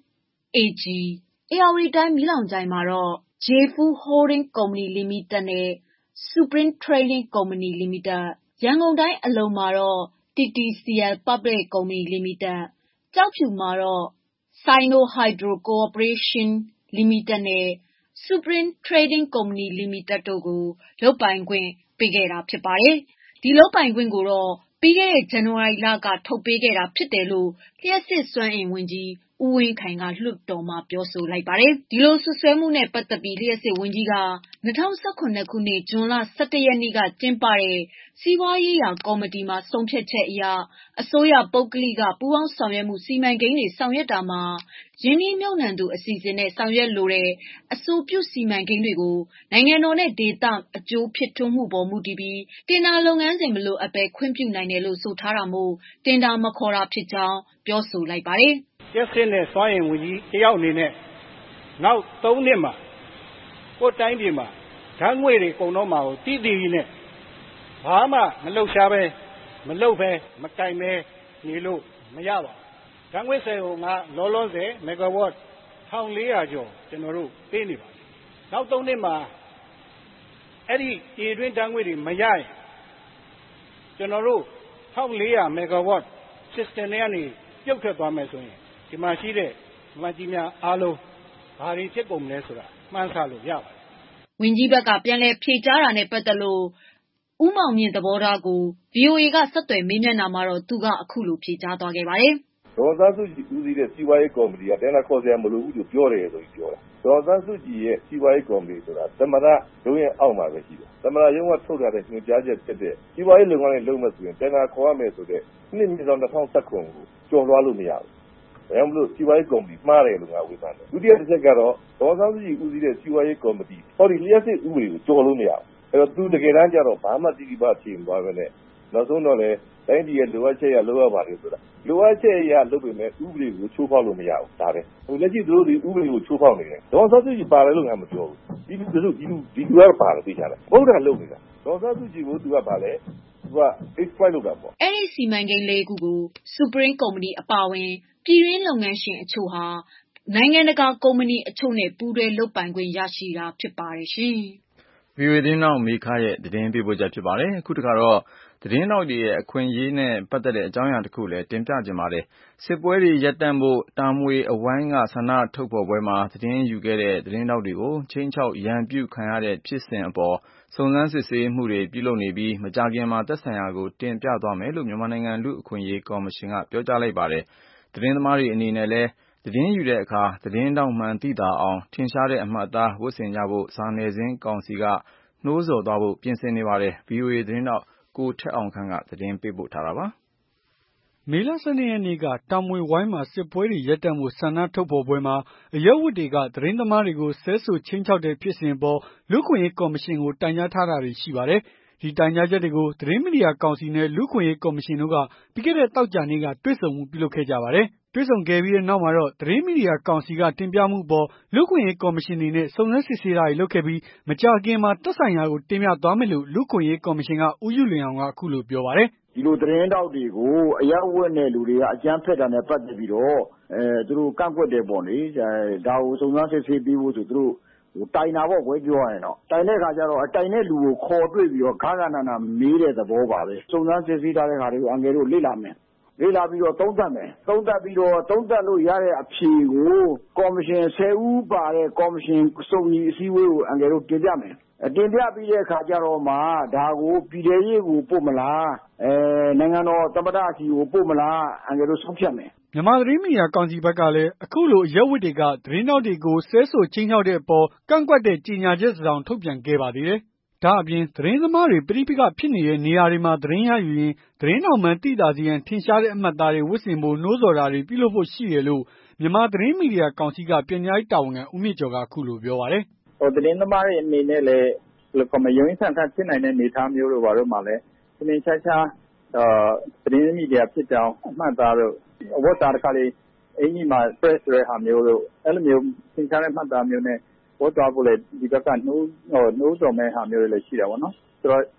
အေဂျီ ဧရာဝတီတိုင်းမီးလောင်ချိုင်မှာတော့ J-Food Holding Company Limited နဲ့ Supreme Trading Company Limited ရန်ကုန်တိုင်းအလုံမှာတော့ တီ တီ စီ အယ် Public Company Limited ကျောက်ဖြူမှာတော့ Sino Hydro Corporation Limited နဲ့ Supreme Trading Company Limited တို့ကိုလုပ်ပိုင်ခွင့်ပေးခဲ့တာဖြစ်ပါတယ်။ ဒီလုပ်ပိုင်ခွင့်ကိုတော့ပြီးခဲ့တဲ့ဇန်နဝါရီလကထုတ်ပေးခဲ့တာဖြစ်တယ်လို့လျှပ်စစ်စွမ်းအင်ဝန်ကြီးဦးဝင်းခိုင်ကလွှတ်တော်မှာပြောဆိုလိုက်ပါတယ်။ ဒီလိုစွပ်စွဲမှုနဲ့ပတ်သက်ပြီးလျှပ်စစ်ဝန်ကြီးက၂၀၁၇ခုနှစ်ဇွန်လ၁၁ရက်နေ့ကကျင်းပတဲ့စီးပွားရေးရာကော်မတီမှာဆုံးဖြတ်ချက်အရအစိုးရပုဂ္ဂလိကပူးပေါင်းဆောင်ရွက်မှုစီမံကိန်းတွေဆောင်ရွက်တာမှာရင်းနှီးမြှုပ်နှံသူအစီအစဉ်နဲ့ဆောင်ရွက်လိုတဲ့အဆိုပြုစီမံကိန်းတွေကိုနိုင်ငံတော်နဲ့ဒေသအကျိုးဖြစ်ထွန်းမှုပေါ်မူတည်ပြီးတင်ဒါလုပ်ငန်းစဉ်မလိုအပ်ဘဲခွင့်ပြုနိုင်တယ်လို့ဆိုထားတာမို့တင်ဒါမခေါ်တာဖြစ်ကြောင်းပြောဆိုလိုက်ပါတယ်။လျှပ်စစ်နဲ့စွမ်းအင်ဝန်ကြီးတယောက်အနေနဲ့နောက်သုံးနှစ်မှာကိုယ်တိုင်းပြည်မှာဓာတ်ငွေတွေကုန်တော့မှာကိုတည်တည်နဲ့ဘာမှမလှုပ်ရှားပဲမလှုပ်ပဲမကင်ပဲနေလို့မရပါဘူး။ဓာတ်ငွေစက်ကိုငါလောလောဆယ်မဂါဝတ်၁၄၀၀ကျော်ကျွန်တော်တို့ပေးနေပါတယ်။နောက်သုံးနှစ်မှာအဲ့ဒီရေတွင်းဓာတ်ငွေတွေမရရင်ကျွန်တော်တို့၁၄၀၀မဂါဝတ် system တွေကနေပြုတ်ထွက်သွားမယ်ဆိုရင်ဒီမှာရှိတဲ့မန်ကြီးများအားလုံးဘာတွေဖြစ်ကုန်မလဲဆိုတာမှန်းဆလို့ရပါတယ်။ဝန်ကြီးဘက်ကပြန်လည်ဖြေကြားတာနဲ့ပတ်သက်လို့ဦးမောင်မြင့်သဘောထားကို ဗွီအိုအေကဆက်သွယ်မေးမြန်းတာမှာတော့သူကအခုလိုဖြေကြားသွားခဲ့ပါတယ်။ဒေါ်သားစုကြည်ဦးစီးတဲ့စီးပွားရေးကော်မတီကတင်ဒါခေါ်စရာမလိုဘူးလို့ပြောတယ်ဆိုပြီးပြောတာ။ဒေါ်သားစုကြည်ရဲ့စီးပွားရေးကော်မတီဆိုတာသမရရုံးရဲ့အောက်မှာပဲရှိတယ်။သမရရုံးကထုတ်ထားတဲ့ညွှန်ကြားချက်ဖြစ်တဲ့စီးပွားရေးလုပ်ငန်းတွေလုပ်မယ်ဆိုရင်တင်ဒါခေါ်ရမယ်ဆိုတဲ့နှစ်မြေဆောင်၂၀၁၇ကိုကျော်လွှားလို့မရဘူး။ဒါကြောင့်မလို့စီးပွားရေးကော်မတီမှားတယ်လို့ငါဝေဖန်တယ်။ဒုတိယတစ်ချက်ကတော့ဒေါ်သားစုကြည်ဦးစီးတဲ့စီးပွားရေးကော်မတီဟောဒီလျှက်စစ်ဥပဒေကိုကျော်လို့မရဘူး။အဲ့တော့သူတကယ်တမ်းကျတော့ဘာမှတိတိပဖြေမသွားပဲနဲ့နောက်ဆုံးတော့လေတိုင်းပြည်ရဲ့လိုအပ်ချက်ရလိုအပ်ပါတယ်ဆိုတာလိုအပ်ချက်ရလုပ်ပေမဲ့ဥပဒေကိုချိုးဖောက်လို့မရဘူးဒါပဲဟိုလက်ရှိသူတို့ဒီဥပဒေကိုချိုးဖောက်နေတယ်ဒေါ်စားစုကြည်ပါတယ်လို့ငါမပြောဘူးဒီလူဒီလူဒီလူကပါတယ်သိချတယ်ဘုရားလုပ်နေတာဒေါ်စားစုကြည်ကိုသူကပါလေသူက exploit လုပ်တာပေါ့အဲ့ဒီစီမံကိန်းလေးခုကို Supreme Company အပါအဝင်ပြည်တွင်းလုပ်ငန်းရှင်အချို့ဟာနိုင်ငံတကာကုမ္ပဏီအချို့နဲ့ပူးတွဲလုပ်ပိုင်ခွင့်ရရှိတာဖြစ်ပါတယ်ရှင်။ ဗွီအိုအေသတင်းထောက်မေခရဲ့သတင်းပေးပို့ချက်ဖြစ်ပါတယ်။အခုတခါတော့သတင်းထောက်တွေရဲ့အခွင့်အရေးနဲ့ပတ်သက်တဲ့အကြောင်းအရာတစ်ခုလည်းတင်ပြချင်ပါတယ်။စစ်ပွဲတွေရပ်တန့်ဖို့တာမွေအဝိုင်းကဆန္ဒထုတ်ဖော်ပွဲမှာသတင်းယူခဲ့တဲ့သတင်းထောက်တွေကိုခြိမ်းခြောက်ရန်ပြုခံရတဲ့ဖြစ်စဉ်အပေါ်စုံစမ်းစစ်ဆေးမှုတွေပြုလုပ်နေပြီးမကြာခင်မှာသက်ဆိုင်ရာကိုတင်ပြသွားမယ်လို့မြန်မာနိုင်ငံလူ့အခွင့်အရေးကော်မရှင်ကပြောကြားလိုက်ပါတယ်။သတင်းသမားတွေအနေနဲ့လည်းသတင်းယူတဲ့အခါသတင်းထောက်မှန်သိသာအောင်ထင်ရှားတဲ့အမှတ်အသားဝတ်ဆင်ကြဖို့စာနယ်ဇင်းကောင်စီကနှိုးဆော်သွားဖို့ပြင်ဆင်နေပါတယ်။ ဗွီအိုအေသတင်းထောက်ကိုထက်အောင်ခန့်ကသတင်းပေးပို့ထားပါတယ်။မေလ၁၂ရက်နေ့ကတာမွေဝိုင်းမှာစစ်ပွဲတွေရပ်တန့်ဖို့ဆန္ဒထုတ်ဖော်ပွဲမှာအရပ်ဝတ်တွေကသတင်းသမားတွေကိုဆဲဆိုခြိမ်းခြောက်တဲ့ဖြစ်စဉ်အပေါ်လူ့အခွင့်အရေးကော်မရှင်ကိုတိုင်ကြားထားတာတွေရှိပါတယ်။ဒီတိုင်ကြားချက်တွေကိုသတင်းမီဒီယာကောင်စီနဲ့လူ့အခွင့်အရေးကော်မရှင်တို့ကပြီးခဲ့တဲ့သောကြာနေ့ကတွေ့ဆုံမှုပြုလုပ်ခဲ့ကြပါတယ်။တွေ့ဆုံခဲ့ပြီးတဲ့နောက်မှာတော့သတင်းမီဒီယာကောင်စီကတင်ပြမှုအပေါ်လူ့အခွင့်အရေးကော်မရှင်အနေနဲ့စုံစမ်းစစ်ဆေးတာတွေလုပ်ခဲ့ပြီးမကြာခင်မှာသက်ဆိုင်ရာကိုတင်ပြသွားမယ်လို့လူ့အခွင့်အရေးကော်မရှင်ကဦးယုလွင်အောင်ကအခုလိုပြောပါတယ်။ဒီလိုသတင်းတောက်တွေကိုအရပ်ဝတ်တဲ့လူတွေကအကြမ်းဖက်တာနဲ့ပတ်သက်ပြီးတော့အဲသူတို့ကန့်ကွက်တယ်ပေါ့လေဒါကိုစုံစမ်းစစ်ဆေးပြီးဖို့ဆိုသူတို့တိုင်တာပေါ့ကွယ်ပြောရရင်တော့တိုင်တဲ့ခါကျတော့တိုင်တဲ့လူကိုခေါ်တွေ့ပြီးတော့ခါခါနာနာမေးတဲ့သဘောပါပဲစုံစမ်းစစ်ဆေးထားတဲ့ခါတွေကိုအန်ကယ်တို့လေ့လာမယ်လေ့လာပြီးတော့သုံးသပ်မယ်သုံးသပ်ပြီးတော့သုံးသပ်လို့ရတဲ့အဖြေကိုကော်မရှင်ဆယ်ဦးပါတဲ့ကော်မရှင်စုံညီအစည်းအဝေးကိုအန်ကယ်တို့တင်ပြမယ်တင်ပြပြီးတဲ့အခါကျတော့မှဒါကိုပြည်ထရေးကိုပို့မလားအဲနိုင်ငံတော်သမ္မတစီကိုပို့မလားအန်ကယ်တို့ဆုံးဖြတ်မယ်မြန်မာသတင်းမီဒီယာကောင်စီဘက်ကလည်းအခုလိုအရပ်ဝတ်တွေကသတင်းတောက်တွေကိုဆဲဆိုချင်းချောက်တဲ့အပေါ်ကန့်ကွက်တဲ့ကြေညာချက်စဆောင်ထုတ်ပြန်ခဲ့ပါသေးတယ်။ဒါအပြင်သတင်းသမားတွေပဋိပက္ခဖြစ်နေတဲ့နေရာတွေမှာသတင်းရယူရင်သတင်းတော်မှန်သိသာစေရန်ထင်ရှားတဲ့အမှတ်အသားတွေဝတ်ဆင်ဖို့နှိုးဆော်တာတွေပြုလုပ်ဖို့ရှိတယ်လို့မြန်မာသတင်းမီဒီယာကောင်စီကပြန်ကြားရေးတာဝန်ခံဦးမြင့်ကျော်ကအခုလိုပြောပါတယ်။ဟိုသတင်းသမားတွေအနေနဲ့လည်းဘယ်လိုခေါ်မလဲရုံးဆန်ဆန်ဖြစ်နိုင်တဲ့အနေအထားမျိုးတွေဘာလို့မှလည်းသင်ချာချာသတင်းမီဒီယာဖြစ်ကြောင်းအမှတ်အသားတို့အဝတ်သားတစ်ခါလေးအင်ကြီးမှာ press ဆိုတဲ့ဟာမျိုးတို့အဲ့လိုမျိုးသင်ချာတဲ့မှတ်သားမျိုးနဲ့ဝတ်သွားဖို့လေဒီဘက်ကနှိုးနှိုးဆော်မဲ့ဟာမျိုးတွေလည်းရှိတာပေါ့နော်ဆိုတော့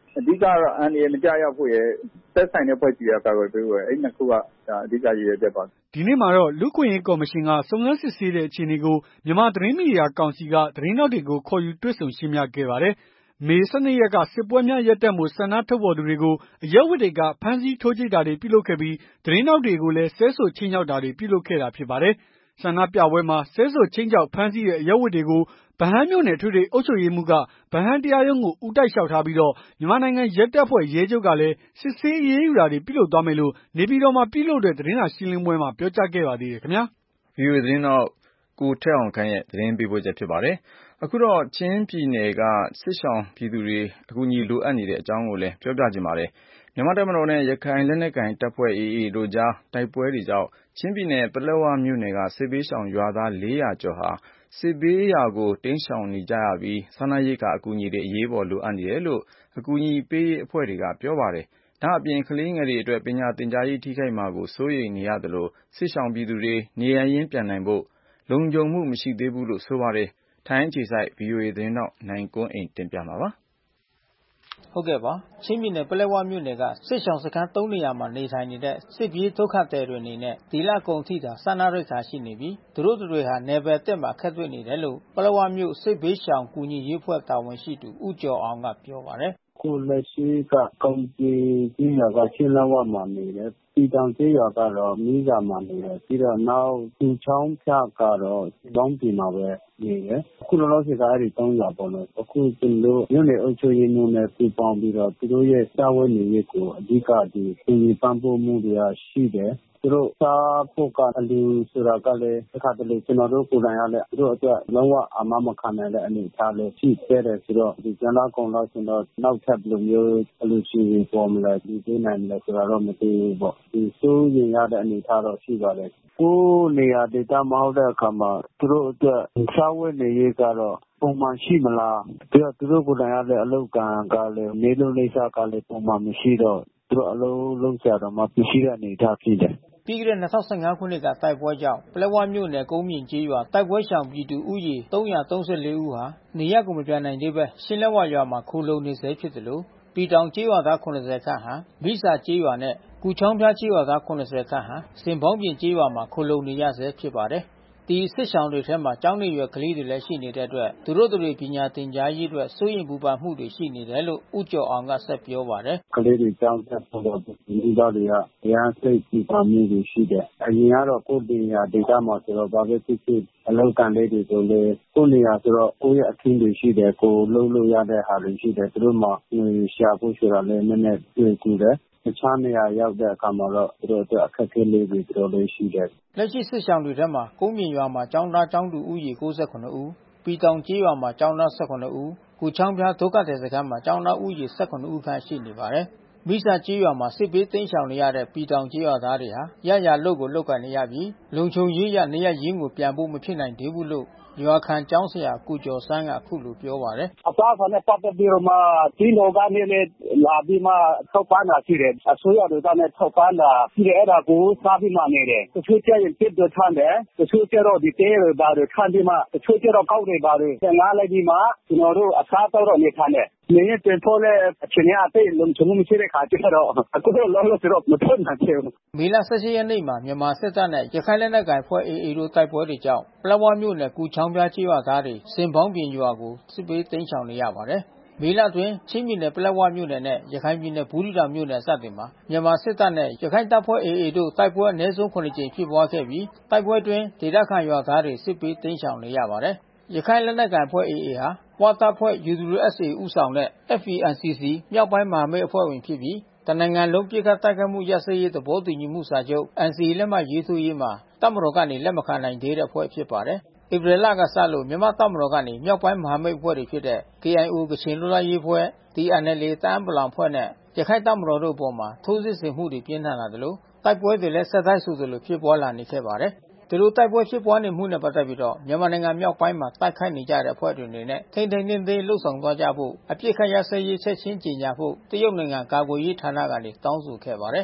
အဓိကတော့အန်ဒီမကြရောက်ဖို့ရဲ့သက်ဆိုင်တဲ့ဖွဲ့စည်းရကာကွယ်ပေးဖို့အဲ့နှစ်ခုကဒါအဓိကရည်ရွယ်ချက်ပါဒီနေ့မှာတော့လူခွင့်ရေးကော်မရှင်ကစုံစမ်းစစ်ဆေးတဲ့အခြေအနေကိုမြန်မာသတင်းမီဒီယာကောင်စီကသတင်းတောက်တွေကိုခေါ်ယူတွေ့ဆုံရှင်းပြခဲ့ပါတယ်။မေ၁၂ရက်ကစစ်ပွဲများရပ်တန့်မှုဆန္ဒထုတ်ဖော်သူတွေကိုအရပ်ဝတ်တွေကဖမ်းဆီးထိုးကြိတ်တာတွေပြုလုပ်ခဲ့ပြီးသတင်းတောက်တွေကိုလည်းဆဲဆိုချင်းချောက်တာတွေပြုလုပ်ခဲ့တာဖြစ်ပါတယ်။ဆန္ဒပြပွဲမှာဆဲဆိုချင်းချောက်ဖမ်းဆီးတဲ့အရပ်ဝတ်တွေကိုဗဟန်းမြို့နယ်ထွေထွေအုပ်ချုပ်ရေးမှူးကဗဟန်းတရားရုံးကိုဦးတိုက်လျှောက်ထားပြီးတော့မြန်မာနိုင်ငံရဲတပ်ဖွဲ့ရဲချုပ်ကလည်းစစ်ဆေးအရေးယူတာတွေပြုလုပ်သွားမယ်လို့နေပြည်တော်မှာပြုလုပ်တဲ့သတင်းစာရှင်းလင်းပွဲမှာပြောကြားခဲ့ပါသေးတယ်ခင်ဗျာ။ ဗွီအိုအေသတင်းတော့ကိုထက်အောင်ခန့်ရဲ့သတင်းပေးပို့ချက်ဖြစ်ပါတယ်။အခုတော့ချင်းပြည်နယ်ကစစ်ရှောင်ပြည်သူတွေအကူအညီလိုအပ်နေတဲ့အကြောင်းကိုလည်းပြောပြချင်ပါတယ်။မြန်မာတပ်မတော်နဲ့ရခိုင်လက်နက်ကိုင်တပ်ဖွဲ့ အေအေ တို့ကြားတိုက်ပွဲတွေကြောင့်ချင်းပြည်နယ်ပလက်ဝမြို့နယ်ကစစ်ဘေးရှောင်ရွာသားလေးရာကျော်ဟာစစ်ဘေးရွာကိုတိမ်းရှောင်နေကြရပြီးစားနပ်ရိက္ခာအကူအညီတွေအရေးပေါ်လိုအပ်နေတယ်လို့အကူအညီပေးရေးအဖွဲ့တွေကပြောပါတယ်။ဒါ့အပြင်ကလေးငယ်တွေအတွက်ပညာသင်ကြားရေးထိခိုက်မှာကိုစိုးရိမ်နေရသလိုစစ်ရှောင်ပြည်သူတွေနေရပ်ရင်းပြန်နိုင်ဖို့လုံခြုံမှုမရှိသေးဘူးလို့ဆိုပါတယ်။ထိုင်းအခြေစိုက် ဗွီအိုအေသတင်းထောက်နိုင်ကွန်းအိန်တင်ပြမှာပါ။ဟုတ်ကဲ့ပါချင်းပြည်နယ်ပလက်ဝမြို့နယ်ကစစ်ရှောင်စခန်းသုံးနေရာမှာနေထိုင်နေတဲ့စစ်ပြေးဒုက္ခသည်တွေအနေနဲ့ဒီလကုန်ထိတာစားနပ်ရိက္ခာရှိနေပြီးသူတို့တွေဟာနယ်ပယ်တက်မှာခက်တွေ့နေတယ်လို့ပလက်ဝမြို့စစ်ဘေးရှောင်ကူညီရေးအဖွဲ့တာဝန်ရှိသူဦးကျော်အောင်ကပြောပါတယ်ကိုလက်ရှိကကောင်းကြီးကြီးရွာကချင်းလာဝမှာနေတယ်ပြည်တောင်ကျေးရွာကတော့မိစာမှာနေတယ်ပြီးတော့နောက်သူချောင်းဖြတ်ကတော့တောင်းပြည်မှာပဲနေတယ်အခုလောလောဆယ်ကအဲ့ဒီသုံးရွာပေါ့နော်အခုကျလို့မြို့နယ်အုပ်ချုပ်ရေးမှူးနဲ့ပူးပေါင်းပြီးတော့သူတို့ရဲ့စာဝတ်နေရေးကိုအဓိကဒီပြည်ပပံ့ပိုးမှုတွေရှိတယ်သူတို့စားဖို့ကအလူဆိုတာကလည်းတစ်ခါတလေကျွန်တော်တို့ကိုယ်တိုင်ရလဲသူတို့အတွက်လုံးဝအာမမခံနိုင်တဲ့အနေအထားလေးရှိခဲ့တယ်ဆိုတော့ဒီကျန်တော့ကုန်တော့ကျွန်တော်နောက်ထပ်ဘယ်လိုမျိုးအလူရှိပေါ်မလဲဒီသေးနိုင်လဲဆိုတာတော့မသိဘူးပေါ့ဒီစိုးရင်ရတဲ့အနေအထားတော့ရှိပါတယ်ကိုနေရာဒေသမဟုတ်တဲ့အခါမှာသူတို့အတွက်စားဝတ်နေရေးကတော့ပုံမှန်ရှိမလားပြီးတော့သူတို့ကိုယ်တိုင်ရတဲ့အလုပ်ကံကလည်းနေလို့လိမ့်စားကလည်းပုံမှန်မရှိတော့သူတို့အလုံးလုံးကြတော့မှပြရှိတဲ့အနေအထားဖြစ်တယ်ပြီးခဲ့တဲ့၂၀၁၅ခုနှစ်ကတိုက်ပွဲကြောင့်ပလက်ဝမြို့နယ်ကုန်းမြင့်ကျေးရွာတိုက်ပွဲရှောင်ပြည်သူဦးရေသုံးရာသုံးဆယ်လေးဦးဟာနေရပ်ကိုမပြန်နိုင်သေးပဲရှင်းလက်ဝရွာမှာခိုလှုံနေဆဲဖြစ်တယ်လို့ပြည်တောင်ကျေးရွာသား၇၀ခန့်ဟာမိစာကျေးရွာနဲ့ကူချောင်းဖျားကျေးရွာသား၇၀ခန့်ဟာစင်ပေါင်းပြင်ကျေးရွာမှာခိုလှုံနေရဆဲဖြစ်ပါတယ်ဒီစစ်ရှောင်တွေထဲမှာကျောင်းနေရွယ်ကလေးတွေလည်းရှိနေတဲ့အတွက်သူတို့တွေပညာသင်ကြားရေးအတွက်စိုးရိမ်ပူပန်မှုတွေရှိနေတယ်လို့ဦးကျော်အောင်ကဆက်ပြောပါတယ်ကလေးတွေကျောင်းတက်ဖို့တော့ဒီသားတွေကတရားစိတ်ပူပန်မှုတွေရှိတယ်အရင်ကတော့ကိုယ်ပညာဒေတာမှာဆိုတော့ဘာပဲဖြစ်ဖြစ်အလောက်ကန်လေးတွေကိုလည်းကိုယ်နေရာဆိုတော့ကိုယ့်ရဲ့အခင်းတွေရှိတယ်ကိုလုံးလို့ရတဲ့ဟာတွေရှိတယ်သူတို့မှရှာဖို့ဆိုတာလည်းနည်းနည်းတွေ့ကူတယ်တခြားနေရာရောက်တဲ့အခါမှာတော့သူတို့အတွက်အခက်အခဲလေးတွေတော်တော်လေးရှိတယ်လက်ရှိစစ်ရှောင်တွေထဲမှာကုန်းမြင့်ရွာမှာကျောင်းသားကျောင်းသူဦးရေ၉၇ဦးပြည်တောင်ကျေးရွာမှာကျောင်းသား၁၇ဦးကူချောင်းဖျားဒုက္ခသည်စခန်းမှာကျောင်းသားဦးရေ၁၇ဦးခန့်ရှိနေပါတယ်မိစာကျေးရွာမှာစစ်ဘေးတိမ်းရှောင်နေရတဲ့ပြည်တောင်ကျေးရွာသားတွေဟာရရလုတ်ကိုလုတ်ကန်နေရပြီးလုံခြုံရေးရနေရရင်းကိုပြန်ဖို့မဖြစ်နိုင်သေးဘူးလို့ရွာခံကျောင်းဆရာကုကျော်ဆန်းကအခုလိုပြောပါတယ်အစားအစာနဲ့ပတ်သက်ပြီးတော့မှဒီလိုကနေလေလာပြီးမှထောက်ပံ့တာရှိတယ်အစိုးရတွေကလည်းထောက်ပံ့တာရှိတယ်အဲ့ဒါကိုစားပြီးမှနေတယ်တချို့ကျရင်ပြစ်ဒဏ်ထမ်းတယ်တချို့ကျတော့ဒီတဲတွေဘာတွေထမ်းပြီးမှတချို့ကျတော့ကောက်တွေဘာတွေငါးလိုက်ပြီးမှကျွန်တော်တို့အစားတော့တော့နေထိုင်တယ်နေရင်ပြန်ဖို့လဲအချိန်ရတဲ့လုံခြုံမှုမရှိတဲ့ခါကျတော့အခုတော့လောလောဆယ်တော့မထွက်နိုင်ဘူးမေလ၁၈ရက်နေ့မှာမြန်မာစစ်တပ်နဲ့ရခိုင်လက်နက်ကိုင်ဖွဲ့အေအေတို့တိုက်ပွဲတွေကြောင့်ပလက်ဝမြို့နယ်ကူချောင်းပြားကျေးရွာသားတွေစင်ပေါင်းပြင်ရွာကိုစစ်ပေးသိမ်းရှောင်နေရပါတယ်မေလတွင်ချင်းပြည်နယ်ပလက်ဝမြို့နယ်နဲ့ရခိုင်ပြည်နယ်ဘူးသီးတောင်မြို့နယ်စတင်မှာမြန်မာစစ်တပ်နဲ့ရခိုင်တပ်ဖွဲ့အေအေတို့တိုက်ပွဲအနည်းဆုံး၇ကြိမ်ဖြစ်ပွားခဲ့ပြီးတိုက်ပွဲတွင်ဒေသခံရွာသားတွေစစ်ပေးသိမ်းရှောင်နေရပါတယ်ရခိုင်လက်နက်ကိုင်ဖွဲ့အေအေဟာဝတပ်ဖွဲ့ ယူ ဒဘလျူ အက်စ် အေ ဦးဆောင်တဲ့ အက်ဖ် ပီ အန် စီ စီ မြောက်ပိုင်းမဟာမိတ်အဖွဲ့ဝင်ဖြစ်ပြီးတနိုင်ငံလုံးပစ်ခတ်တိုက်ခိုက်မှုရပ်စဲရေးသဘောတူညီမှုစာချုပ် အန် စီ အေ လက်မှတ်ရေးထိုးရေးမှာတပ်မတော်ကနေလက်မခံနိုင်သေးတဲ့အဖွဲ့ဖြစ်ပါတယ်။ဧပြီလကစလို့မြန်မာတပ်မတော်ကနေမြောက်ပိုင်းမဟာမိတ်အဖွဲ့တွေဖြစ်တဲ့ ကေအိုင်အို ကချင်လွတ်လပ်ရေးအဖွဲ့ တီ အန် အယ်လ် အေ တအာင်းပလောင်အဖွဲ့နဲ့ရခိုင်တပ်မတော်တို့အပေါ်ထိုးစစ်ဆင်မှုတွေပြင်းထန်လာသလိုတိုက်ပွဲတွေလည်းဆက်တိုက်ဆိုသလိုဖြစ်ပွားလာနေခဲ့ပါတယ်။ဒီလိုတိုက်ပွဲဖြစ်ပွားနေမှုနဲ့ပတ်သက်ပြီးတော့မြန်မာနိုင်ငံမြောက်ပိုင်းမှာတိုက်ခိုက်နေကြတဲ့အဖွဲ့တွေအနေနဲ့ထိန်းထိန်းသိမ်းသိမ်းလှုပ်ဆောင်သွားကြဖို့အပြစ်ခတ်ရစဲရေးချက်ချင်းကြေညာဖို့တရုတ်နိုင်ငံကာကွယ်ရေးဌာနကနေတောင်းဆိုခဲ့ပါတယ်။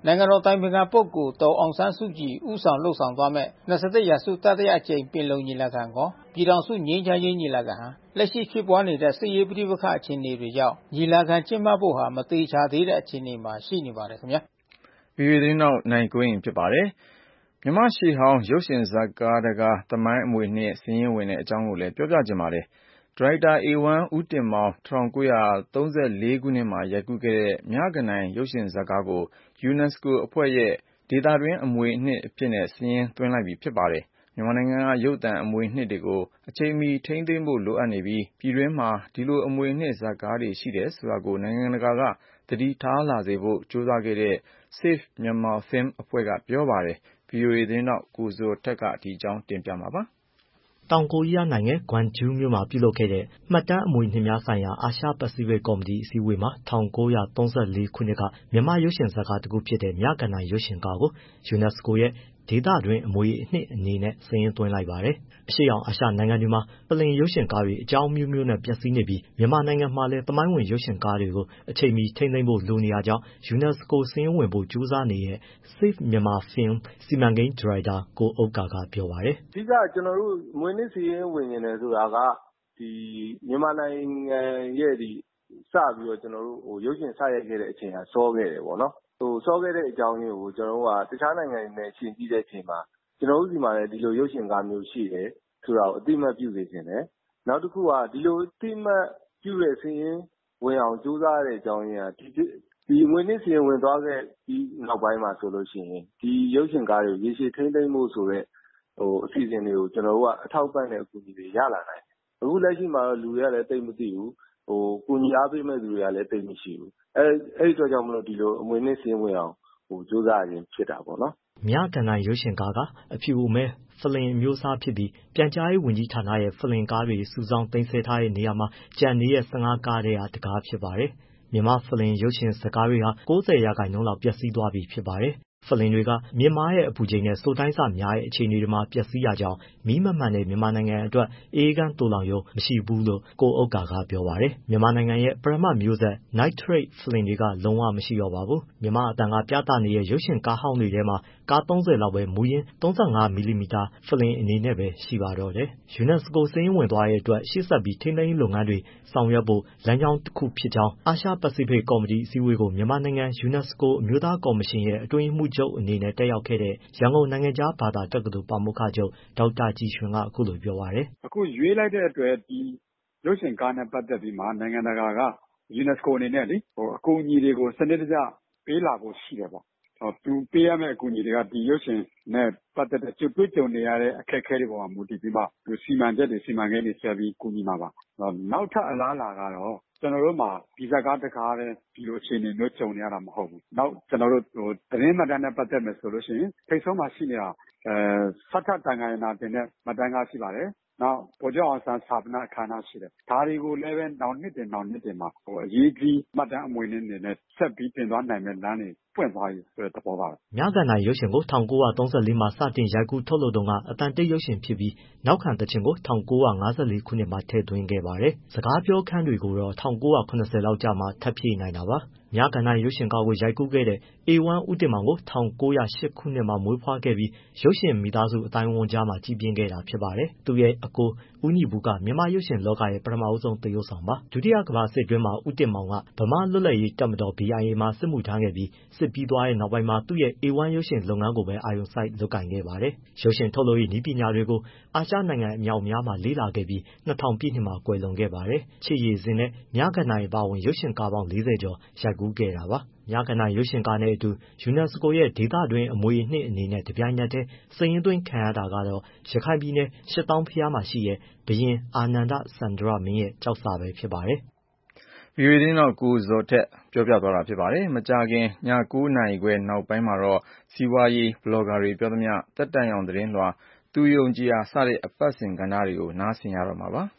နိုင်ငံတော်တိုင်ပင်ခံပုဂ္ဂိုလ်ဒေါ်အောင်ဆန်းစုကြည်ဦးဆောင်လှုပ်ဆောင်သွားမယ့်၂၁ရာစုတတိယအကြိမ်ပင်လုံညီလာခံခေါ်ပြည်ထောင်စုငြိမ်းချမ်းရေးညီလာခံဟာလက်ရှိဖြစ်ပွားနေတဲ့စစ်ရေးပဋိပက္ခအခြေအနေတွေကြောင့်ညီလာခံကျင်းပဖို့ဟာမသေချာသေးတဲ့အခြေအနေမှာရှိနေပါတယ်ခင်ဗျာ။ ဗွီအိုအေသတင်းထောက်နိုင်ကွင်းဖြစ်ပါတယ်။ မြန်မာ့ရှေးဟောင်းရုပ်ရှင်ဇာတ်ကားတကားသမိုင်းအမွေအနှစ်စာရင်းဝင်တဲ့အကြောင်းကိုလည်းပြောပြချင်ပါတယ်။ ဒါရိုက်တာအေဝမ်းဦးတင်မောင် ၁၉၃၄ ခုနှစ်မှာရိုက်ကူးခဲ့တဲ့မြကနန်ရုပ်ရှင်ဇာတ်ကားကို UNESCO အဖွဲ့ရဲ့ဒေသတွင်းအမွေအနှစ်အဖြစ်စာရင်းသွင်းလိုက်ပြီဖြစ်ပါတယ်။ မြန်မာနိုင်ငံကရုပ်သံအမွေအနှစ်တွေကိုအချိန်မီထိန်းသိမ်းဖို့လိုအပ်နေပြီးပြည်တွင်းမှာဒီလိုအမွေအနှစ်ဇာတ်ကားတွေရှိတယ်ဆိုတာကိုနိုင်ငံတကာကသတိထားလာစေဖို့ကြိုးစားခဲ့တဲ့ Save Myanmar Film အဖွဲ့ကပြောပါတယ်။ ဗွီအိုအေသတင်းထောက်ကိုဇော်ထက်က ဒီအကြောင်းတင်ပြမှာပါ။တောင်ကိုရီးယားနိုင်ငံ ဂွမ်ဂျူးမြို့မှာပြုလုပ်ခဲ့တဲ့မှတ်တမ်းအမွေအနှစ်များဆိုင်ရာအာရှပစိဖိတ်ကော်မတီအစည်းအဝေးမှာ၁၉၃၄ ခုနှစ်ကမြန်မာ့ရုပ်ရှင်ဇာတ်ကားတခုဖြစ်တဲ့မြကနန်ရုပ်ရှင်ကားကို UNESCO ရဲ့ဒေသတွင်းအမွေအနှစ်အနေနဲ့စာရင်းသွင်းလိုက်ပါတယ်။ အရှေ့တောင်အာရှနိုင်ငံတွေမှာပလင်ရုပ်ရှင်ကားတွေအကြောင်းအမျိုးမျိုးနဲ့ပျက်စီးနေပြီးမြန်မာနိုင်ငံမှာလည်းသမိုင်းဝင်ရုပ်ရှင်ကားတွေကိုအချိန်မီထိန်းသိမ်းဖို့လိုနေတာကြောင့် UNESCO စာရင်းဝင်ဖို့ကြိုးစားနေတဲ့ Save Myanmar Film စီမံကိန်းဒါရိုက်တာကိုဥက္ကာကပြောပါတယ်။ “အဓိကကျွန်တော်တို့အမွေအနှစ်စာရင်းဝင်ချင်တယ်ဆိုတာကဒီမြန်မာနိုင်ငံရဲ့ဒီစပြီးတော့ကျွန်တော်တို့ရုပ်ရှင်စရိုက်ခဲ့တဲ့အချိန်ကစောခဲ့တယ်ပေါ့နော်။ဟိုစောခဲ့တဲ့အကြောင်းရင်းကိုကျွန်တော်တို့ကတခြားနိုင်ငံတွေနဲ့ရှင်ကြည့်တဲ့အချိန်မှာကျွန်တော်တို့ဒီမှာလည်းဒီလိုရုပ်ရှင်ကားမျိုးရှိတယ်ဆိုတာကိုအသိအမှတ်ပြုစေချင်တယ်။နောက်တစ်ခုကဒီလိုအသိအမှတ်ပြုတဲ့စာရင်းဝင်အောင်ကြိုးစားရတဲ့အကြောင်းရင်းကဒီဒီအမွေအနှစ်စာရင်းဝင်သွားခဲ့ပြီးနောက်ပိုင်းမှာဆိုလို့ရှိရင်ဒီရုပ်ရှင်ကားတွေကိုရေရှည်ထိန်းသိမ်းဖို့ဆိုတဲ့ဟိုအစီအစဉ်တွေကိုကျွန်တော်တို့ကအထောက်ပံ့တဲ့အကူအညီတွေရလာနိုင်တယ်။အခုလက်ရှိမှာတော့လူတွေကလည်းသိမသိဘူးဟိုကူညီအားပေးမဲ့သူတွေကလည်းသိမရှိဘူး။အဲအဲ့ဒီအတွက်ကြောင့်မလို့ဒီလိုအမွေအနှစ်စာရင်းဝင်အောင်ဟိုကြိုးစားရခြင်းဖြစ်တာပေါ့နော်။မြကနန်ရုပ်ရှင်ကားကအဖြူအမဲဖလင်အမျိုးအစားဖြစ်ပြီးပြန်ကြားရေးဝန်ကြီးဌာနရဲ့ဖလင်ကားတွေစုဆောင်းသိမ်းဆည်းထားတဲ့နေရာမှာကျန်နေတဲ့၁၅ကားထဲကတကားဖြစ်ပါတယ်။မြန်မာဖလင်ရုပ်ရှင်ဇာတ်ကားတွေဟာ၉၀ရာခိုင်နှုန်းလောက်ပျက်စီးသွားပြီဖြစ်ပါတယ်။ဖလင်တွေကမြင့်မားတဲ့အပူချိန်နဲ့စိုတိုင်းဆများတဲ့အခြေအနေတွေမှာပျက်စီးရကြောင်းမီးမမှန်တဲ့မြန်မာနိုင်ငံအတွက်အေးကန်းသိုလှောင်ရုံမရှိဘူးလို့ကိုဥက္ကာကပြောပါတယ်။မြန်မာနိုင်ငံရဲ့ပရမတ်မျိုးဆက် Nitrate ဖလင်တွေကလုံးဝမရှိတော့ပါဘူး။မြန်မာအသံကပြသနေတဲ့ရုပ်ရှင်ကားဟောင်းတွေထဲမှာကားသုံးဆယ်လောက်ပဲမူရင်း၃၅မီလီမီတာဖလင်အနေနဲ့ပဲရှိပါတော့တယ်။ UNESCO စာရင်းဝင်သွားတဲ့အတွက်ရှေ့ဆက်ပြီးထိန်းသိမ်းရေးလုပ်ငန်းတွေဆောင်ရွက်ဖို့လမ်းကြောင်းတစ်ခုဖြစ်ကြောင်းအာရှပစိဖိတ်ကော်မတီအစည်းအဝေးကိုမြန်မာနိုင်ငံ UNESCO အမျိုးသားကော်မရှင်ရဲ့အတွင်းရေးမှူးချုပ်အနေနဲ့တက်ရောက်ခဲ့တဲ့ရန်ကုန်နိုင်ငံခြားဘာသာတက္ကသိုလ်ပါမောက္ခချုပ်ဒေါက်တာကြည်ရွှင်ကအခုလိုပြောပါတယ်။အခုရွေးလိုက်တဲ့အတွက်ဒီရုပ်ရှင်ကားနဲ့ပတ်သက်ပြီးမှနိုင်ငံတကာက UNESCO အနေနဲ့လေဟိုအကူအညီတွေကိုစနစ်တကျပေးလာဖို့ရှိတယ်ပေါ့။ဟောသူပေးရမယ့်အကူအညီတွေကဒီရုပ်ရှင်နဲ့ပတ်သက်တဲ့ကြုံတွေ့ကြုံနေရတဲ့အခက်အခဲတွေပေါ်မှာမူတည်ပြီးမှသူစီမံချက်တွေစီမံကိန်းတွေဆွဲပြီးကူညီမှာပါ။နောက်ထပ်အလားအလာကတော့ကျွန်တော်တို့မှာဒီဇာတ်ကားတကားတဲ့ဒီလိုအခြေအနေမျိုးကြုံနေရတာမဟုတ်ဘူး။နောက်ကျွန်တော်တို့ဟိုသတင်းမှတ်တမ်းနဲ့ပတ်သက်မယ်ဆိုလို့ရှိရင်ထိတ်ဆုံးမှာရှိနေတာအဲစထတန်ခါရနာတင်တဲ့မှတ်တမ်းကားရှိပါတယ်။နောက်ဗိုလ်ချုပ်အောင်ဆန်းစာပနာအခမ်းအနားရှိတယ်။ဒါတွေကိုလည်းပဲနောက်နှစ်တင်နောက်နှစ်တင်မှာဟိုအရေးကြီးမှတ်တမ်းအမွေအနှစ်တွေနဲ့ဆက်ပြီးတင်သွားနိုင်မယ့်လမ်းတွေပွင့်သွားပြီဆိုတဲ့သဘောပါပဲ။မြကနန်ရုပ်ရှင်ကို၁၉၃၄မှာစတင်ရိုက်ကူးထုတ်လုပ်တုန်းကအသံတိတ်ရုပ်ရှင်ဖြစ်ပြီးနောက်ခံသီချင်းကို၁၉၅၄ခုနှစ်မှာထည့်သွင်းခဲ့ပါတယ်။စကားပြောခန်းတွေကိုတော့၁၉၇၀လောက်ကျမှထပ်ဖြည့်နိုင်တာပါ။မြကနန်ရုပ်ရှင်ကားကိုရိုက်ကူးခဲ့တဲ့အေဝမ်းဦးတင်မောင်ကို၁၉၀၈ခုနှစ်မှာမွေးဖွားခဲ့ပြီးရုပ်ရှင်မိသားစုအသိုင်းအဝန်းကြားမှာကြီးပြင်းခဲ့တာဖြစ်ပါတယ်။သူရဲ့အကိုဦးညီဘူးကမြန်မာရုပ်ရှင်လောကရဲ့ပထမဆုံးသရုပ်ဆောင်ပါ။ဒုတိယကမ္ဘာစစ်အတွင်းမှာဦးတင်မောင်ကဗမာလွတ်လပ်ရေးတပ်မတော် ဘီအိုင်အေ မှာစစ်မှုထမ်းခဲ့ပြီးစစ်ပြီးသွားတဲ့နောက်ပိုင်းမှာသူ့ရဲ့အေဝမ်းရုပ်ရှင်လုပ်ငန်းကိုပဲအာရုံစိုက်လုပ်ကိုင်ခဲ့ပါတယ်။ရုပ်ရှင်ထုတ်လုပ်ရေးနည်းပညာတွေကိုအာရှနိုင်ငံအမြောက်အများမှာလေ့လာခဲ့ပြီး၂၀၀၀ပြည့်နှစ်မှာကွယ်လွန်ခဲ့ပါတယ်။ခြေရည်စင်နဲ့မြကနန်အပါအဝင်ရုပ်ရှင်ကားပေါင်း၄၀ကျော်ရိုက်ကူးခဲ့တာပါ။မြကနန်ရုပ်ရှင်ကားနဲ့အတူ UNESCO ရဲ့ဒေသတွင်းအမွေအနှစ်အနေနဲ့တပြိုင်နက်တည်းစာရင်းသွင်းခံရတာကတော့ရခိုင်ပြည်နယ်ရှစ်တောင်းဘုရားမှာရှိတဲ့ဘုရင်အာနန္ဒစန္ဒရမင်းရဲ့ကျောက်စာပဲဖြစ်ပါတယ်။ဗွီအိုအေသတင်းထောက်ကိုဇော်ထက်ပြောပြသွားတာဖြစ်ပါတယ်။မကြာခင်ည၉နာရီခွဲနောက်ပိုင်းမှာတော့စီးပွားရေးဘလော့ဂါတွေပြောသမျှတက်တန့်ရောင်သတင်းလွှာသူယုံကြည်ရာစတဲ့အပတ်စဉ်ကဏ္ဍတွေကိုနားဆင်ရတော့မှာပါ။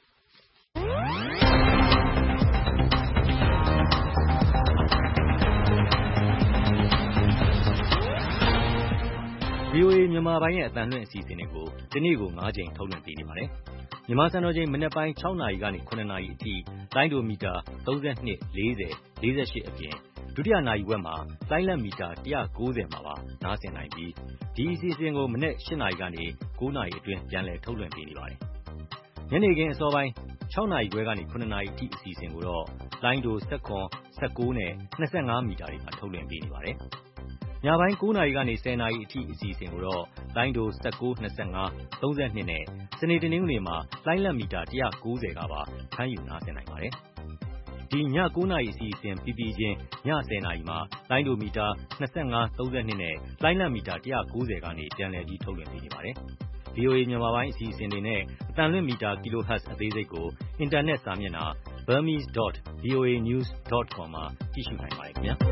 ဗွီအိုအေမြန်မာပိုင်းရဲ့အသံလွှင့်အစီအစဉ်တွေကိုဒီနေ့ကို၅ကြိမ်ထုတ်လွှင့်ပေးနေပါတယ်။မြန်မာစံတော်ချိန်မနက်ပိုင်း၆နာရီကနေ၇နာရီအထိလိုင်းဒိုမီတာ၃၂ ၄၀ ၄၈အပြင်ဒဒုတိယနာရီဝက်မှာလိုင်းလံမီတာone ninetyမှာပါနားဆင်နိုင်ပြီးဒီအစီအစဉ်ကိုမနေ့eightနာရီကနေnineနာရီအတွင်းပြန်လည်ထုတ်လွှင့်ပေးနေပါတယ်။ညနေခင်းအစောပိုင်းsixနာရီခွဲကနေsevenနာရီအထိအစီအစဉ်ကိုတော့လိုင်းတိုeleven, nineteenနဲ့twenty-fiveမီတာတွေမှာထုတ်လွှင့်ပေးနေပါတယ်။ညပိုင်းnineနာရီကနေtenနာရီအထိအစီအစဉ်ကိုတော့လိုင်းတိုeleven, twenty-five, thirty-twoနဲ့စနေတနင်္ဂနွေမှာလိုင်းလံမီတာone ninetyကပါဖမ်းယူနားဆင်နိုင်ပါတယ်။ဒီညnineနာရီအစီအစဉ်ပြီးပြီးချင်းညtenနာရီမှာလိုင်းတိုမီတာtwenty-five, thirty-twoနဲ့လိုင်းလံမီတာone ninetyကနေပြန်လည်ပြီးထုတ်လွှင့်ပေးနေပါတယ်။ ဗွီအိုအေ မြန်မာပိုင်းအစီအစဉ်တွေနဲ့အသံလွှင့်မီတာ kilohertz အသေးစိတ်ကိုအင်တာနက်စာမျက်နှာ burmese dot v o a news dot com မှာကြည့်ရှုနိုင်ပါတယ်ခင်ဗျာ။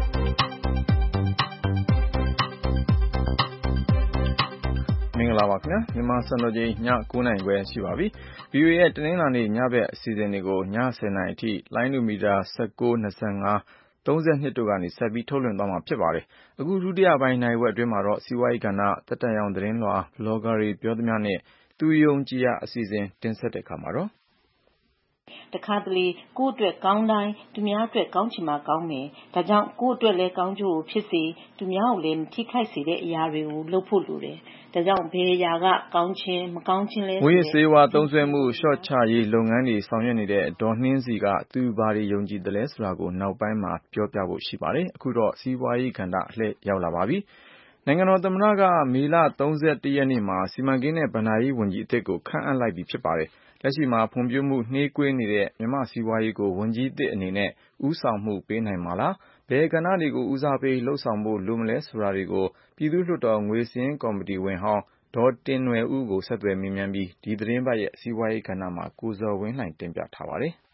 မင်္ဂလာပါခင်ဗျာမြန်မာစံတော်ချိန်ညnineနာရီခွဲရှိပါပြီ။ ဗီအိုအေရဲ့တနင်္လာနေ့ညဘက်အစီအစဉ်တွေကိုညtenနာရီအထိလိုင်းတူမီတာnineteen, twenty-five, thirty-twoတို့ကနေဆက်ပြီးထုတ်လွှင့်သွားမှာဖြစ်ပါတယ်။အခုဒုတိယပိုင်းနာရီဝက်အတွင်းမှာတော့စီးပွားရေးကဏ္ဍသက်တမ်းရောင်သတင်းလွှာဘလော့ဂါတွေပြောသမျှနဲ့သူယုံကြည်ရာအစီအစဉ်တင်ဆက်တဲ့အခါမှာတော့တခါတလေကိုယ့်အတွက်ကောင်းတိုင်းသူများအတွက်ကောင်းချင်မှကောင်းမယ်။ဒါကြောင့်ကိုယ့်အတွက်လည်းကောင်းကျိုးကိုဖြစ်စေသူများကိုလည်းမထိခိုက်စေတဲ့အရာတွေကိုလုပ်ဖို့လိုတယ်။ဒါကြောင့်ဘယ်အရာကကောင်းခြင်းမကောင်းခြင်းလဲငွေစေဝါသုံးစွဲမှုလျှော့ချရေးလုပ်ငန်းတွေဆောင်ရွက်နေတဲ့ဒေါ်နှင်းစီကသူဘာတွေယုံကြည်တယ်လဲဆိုတာကိုနောက်ပိုင်းမှာပြောပြဖို့ရှိပါတယ်။အခုတော့စီးပွားရေးကဏ္ဍအလှည့်ရောက်လာပါပြီ။နိုင်ငံတော်သမ္မတကမေလthirty-oneရက်နေ့မှာစီမံကိန်းနဲ့ဘဏ္ဍာရေးဝန်ကြီးအသစ်ကိုခန့်အပ်လိုက်ပြီဖြစ်ပါတယ်။လက်ရှိမှာဖွံ့ဖြိုးမှုနှေးကွေးနေတဲ့မြန်မာစီးပွားရေးကိုဝန်ကြီးသစ်အနေနဲ့ဦးဆောင်မှုပေးနိုင်မှာလား။ဘယ်ကဏ္ဍတွေကိုဦးစားပေးလှုပ်ဆောင်ဖို့လိုမလဲဆိုတာတွေကိုပြည်သူ့လွှတ်တော်ငွေစာရင်းကော်မတီဝင်ဟောင်းဒေါ်တင်နွယ်ဦးကိုဆက်သွယ်မေးမြန်းပြီးဒီသတင်းပတ်ရဲ့စီးပွားရေးကဏ္ဍမှာကိုဇော်ဝင်းလှိုင်တင်ပြထားပါတယ်။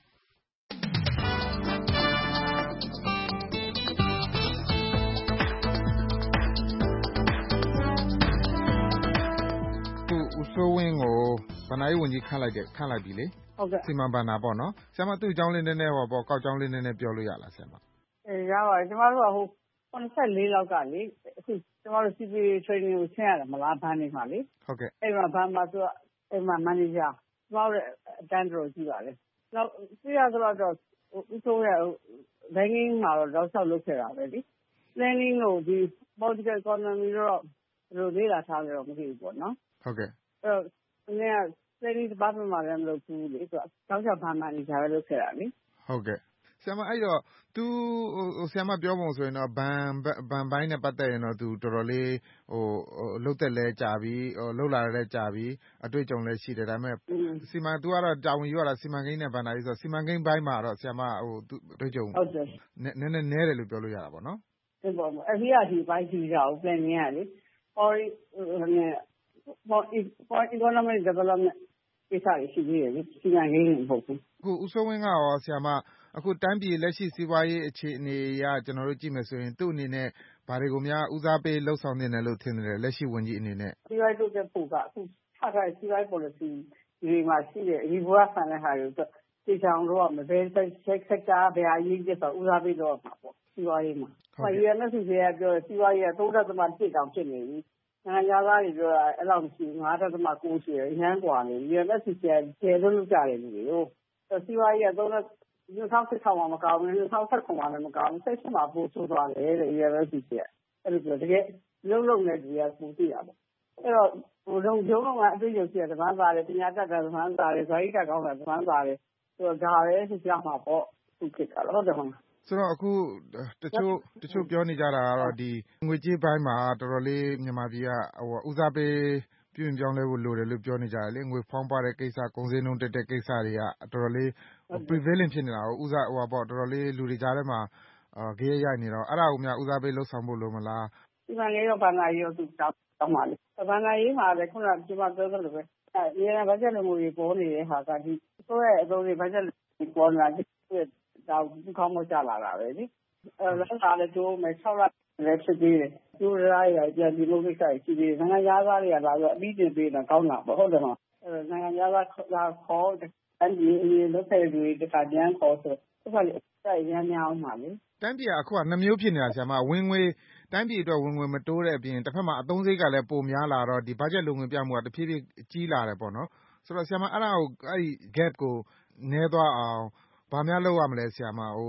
ဦးစိုးဝင်းကိုဘဏ္ဍာရေးဝန်ကြီးခန့်လိုက်တယ်ခန့်လိုက်ပြီလေဟုတ်ကဲ့စီမံဘဏ္ဍာပေါ့နော်ဆရာမသူ့အကြောင်းလေးနည်းနည်းဟောပေါ့ကောက်ကြောင်းလေးနည်းနည်းပြောလို့ရလားဆရာမအေးရပါတယ်ကျမတို့ကဟိုeighty-fourလောက်ကလေအခုကျမတို့ C P A training ကိုဆင်းရတယ်မလားဘဏ်နေမှာလေဟုတ်ကဲ့အဲ့မှာဘဏ်မှာသူကအဲ့မှာ manager ကျမတို့အတန်းတော်ကြီးပါလေနောက်ပြရဆိုတော့ဦးစိုးရ banking မှာတော့တော့ဆောက်လုပ်ခဲ့တာပဲလေ planning ကိုဒီ political economy တော့ဘယ်လိုလေ့လာထားလဲတော့မသိဘူးပေါ့နော်ဟုတ်ကဲ့အဲ့တော့နည်း planning department မှာလည်းမလုပ်ဘူးလေသူကတောက်ချဘဏ် manager ပဲလုပ်ခဲ့တာလေဟုတ်ကဲ့ဆရာမအဲ့တော့သူဟိုဆရာမပြောပုံဆိုရင်တော့ဘန်ဘန်ပိုင်းနဲ့ပတ်သက်ရင်တော့သူတော်တော်လေးဟိုလှုပ်သက်လဲကြာပြီဟိုလှုပ်လာလဲကြာပြီအတွေ့အကြုံလည်းရှိတယ်ဒါပေမဲ့စီမံသူကတော့တာဝန်ယူရတာစီမံကိန်းနဲ့ဘန်နာကြီးဆိုစီမံကိန်းပိုင်းမှာတော့ဆရာမဟိုသူအတွေ့အကြုံဟုတ်တယ်နည်းနည်းနည်းတယ်လို့ပြောလို့ရတာပေါ့နော်ဟုတ်ပါဘူးအဖေကဒီပိုင်းကြီးကြအောင် planning ရလေ for for economic development ကိစ္စရှိသေးတယ်စီမံကိန်းတွေမဟုတ်ဘူးအခုဦးစိုးဝင်းကရောဆရာမအခုတိုင်းပြည်လက်ရှိစီးပွားရေးအခြေအနေအရကျွန်တော်တို့ကြည့်မယ်ဆိုရင်သူ့အနေနဲ့ဘာတွေကိုများဦးစားပေးလှုပ်ဆောင်နေတယ်လို့ထင်တယ်လက်ရှိဝန်ကြီးအနေနဲ့စီးပွားရေးတိုးတက်ဖို့ကအခုထားထားစီးပွားရေး policy ဒီမှာရှိတဲ့ reverse ဆန်တဲ့ဟာတွေသိချောင်းတော့မဘယ် sector ဘယ်အရေးကြီးဆိုဦးစားပေးတော့မှာပေါ့စီးပွားရေးမှာဟို U N S C ကပြောစီးပွားရေးကthree point oneတောင်ဖြစ်နေပြီနိုင်ငံသားတွေပြောတာအဲ့လောက်မရှိfive point nineရှိတယ်ရမ်းกว่าနေ U N S C ကကျေလို့လုပ်ကြတယ်လူတွေဟိုစီးပွားရေးကthree two thousand sixမှာမကောင်းဘူးtwo thousand sevenမှာလည်းမကောင်းဘူးsevenမှာပို့ဆိုသွားတယ်တဲ့ U N S C ကအဲ့လိုပြောတကယ်လုံးလုံးနဲ့ဒီကပူသိတာပေါ့အဲ့တော့ဟိုလုံးကျုံးကအတွေ့အကြုံရှိတဲ့သမားသားတွေပညာတတ်တဲ့သမားသားတွေဇာတိတက်ကောင်းတဲ့သမားသားတွေဆိုတော့ဒါပဲသူကြောက်မှာပေါ့သူဖြစ်တာဟုတ်တယ်ဟုတ်ဆိုတော့အခုတချို့တချို့ပြောနေကြတာကတော့ဒီငွေကြေးပိုင်းမှာတော်တော်လေးမြန်မာပြည်ကဟိုဦးစားပေးပြုရင်ပြောင်းလဲဖို့လိုတယ်လို့ပြောနေကြတယ်လေငွေဖောင်းပွားတဲ့ကိစ္စကုန်စည်နှုန်းတက်တဲ့ကိစ္စတွေကတော်တော်လေး prevailing ဖြစ်နေတာကိုဦးစားဟိုပေါ့တော်တော်လေးလူတွေကြားထဲမှာအာဂရုရိုက်နေတော့အဲ့ဒါကိုများဦးစားပေးလှုပ်ဆောင်ဖို့လိုမလားဒီမှာလည်းဘာသာရေးသူတောင်းပါလေဘာသာရေးမှာလည်းခုနကကျွန်မပြောသလိုပဲအဲရဘတ်ဂျက်လိုမျိုးတွေပေါ်နေတဲ့ဟာကဒီဆိုရဲအစိုးရဘတ်ဂျက်ပေါ်လာတဲ့ဒါဒီကောင်းမကြလာတာပဲလေအဲလည်းဒါလည်းတို့မဲ့sixလလည်းဖြစ်သေးတယ်သူရိုင်းရပြန်ဒီလိုကိစ္စရှိသေးတယ်နိုင်ငံသားတွေကလာပြီးအပြီးတင်ပေးတာကောင်းတာပေါ့ဟုတ်တယ်မဟုတ်အဲနိုင်ငံသားကခေါ်အဲ့ဒီလက်ဖက်တွေတခါပြန်ခေါ်ဆိုသူကလည်းအဲ့ရမ်းများအောင်ပါလေတိုင်းပြည်ကအခုကနှစ်မျိုးဖြစ်နေတာဆရာမဝင်ငွေတိုင်းပြည်အတွက်ဝင်ငွေမတိုးတဲ့အပြင်တစ်ဖက်မှာအသုံးစရိတ်ကလည်းပိုများလာတော့ဒီ budget လုံငွေပြမှုကတဖြည်းဖြည်းကြီးလာတယ်ပေါ့နော်ဆိုတော့ဆရာမအဲ့ဒါကိုအဲ့ဒီ gap ကိုနည်းသွားအောင်ဘာများလုပ်ရမလဲဆရာမဟိုဒီ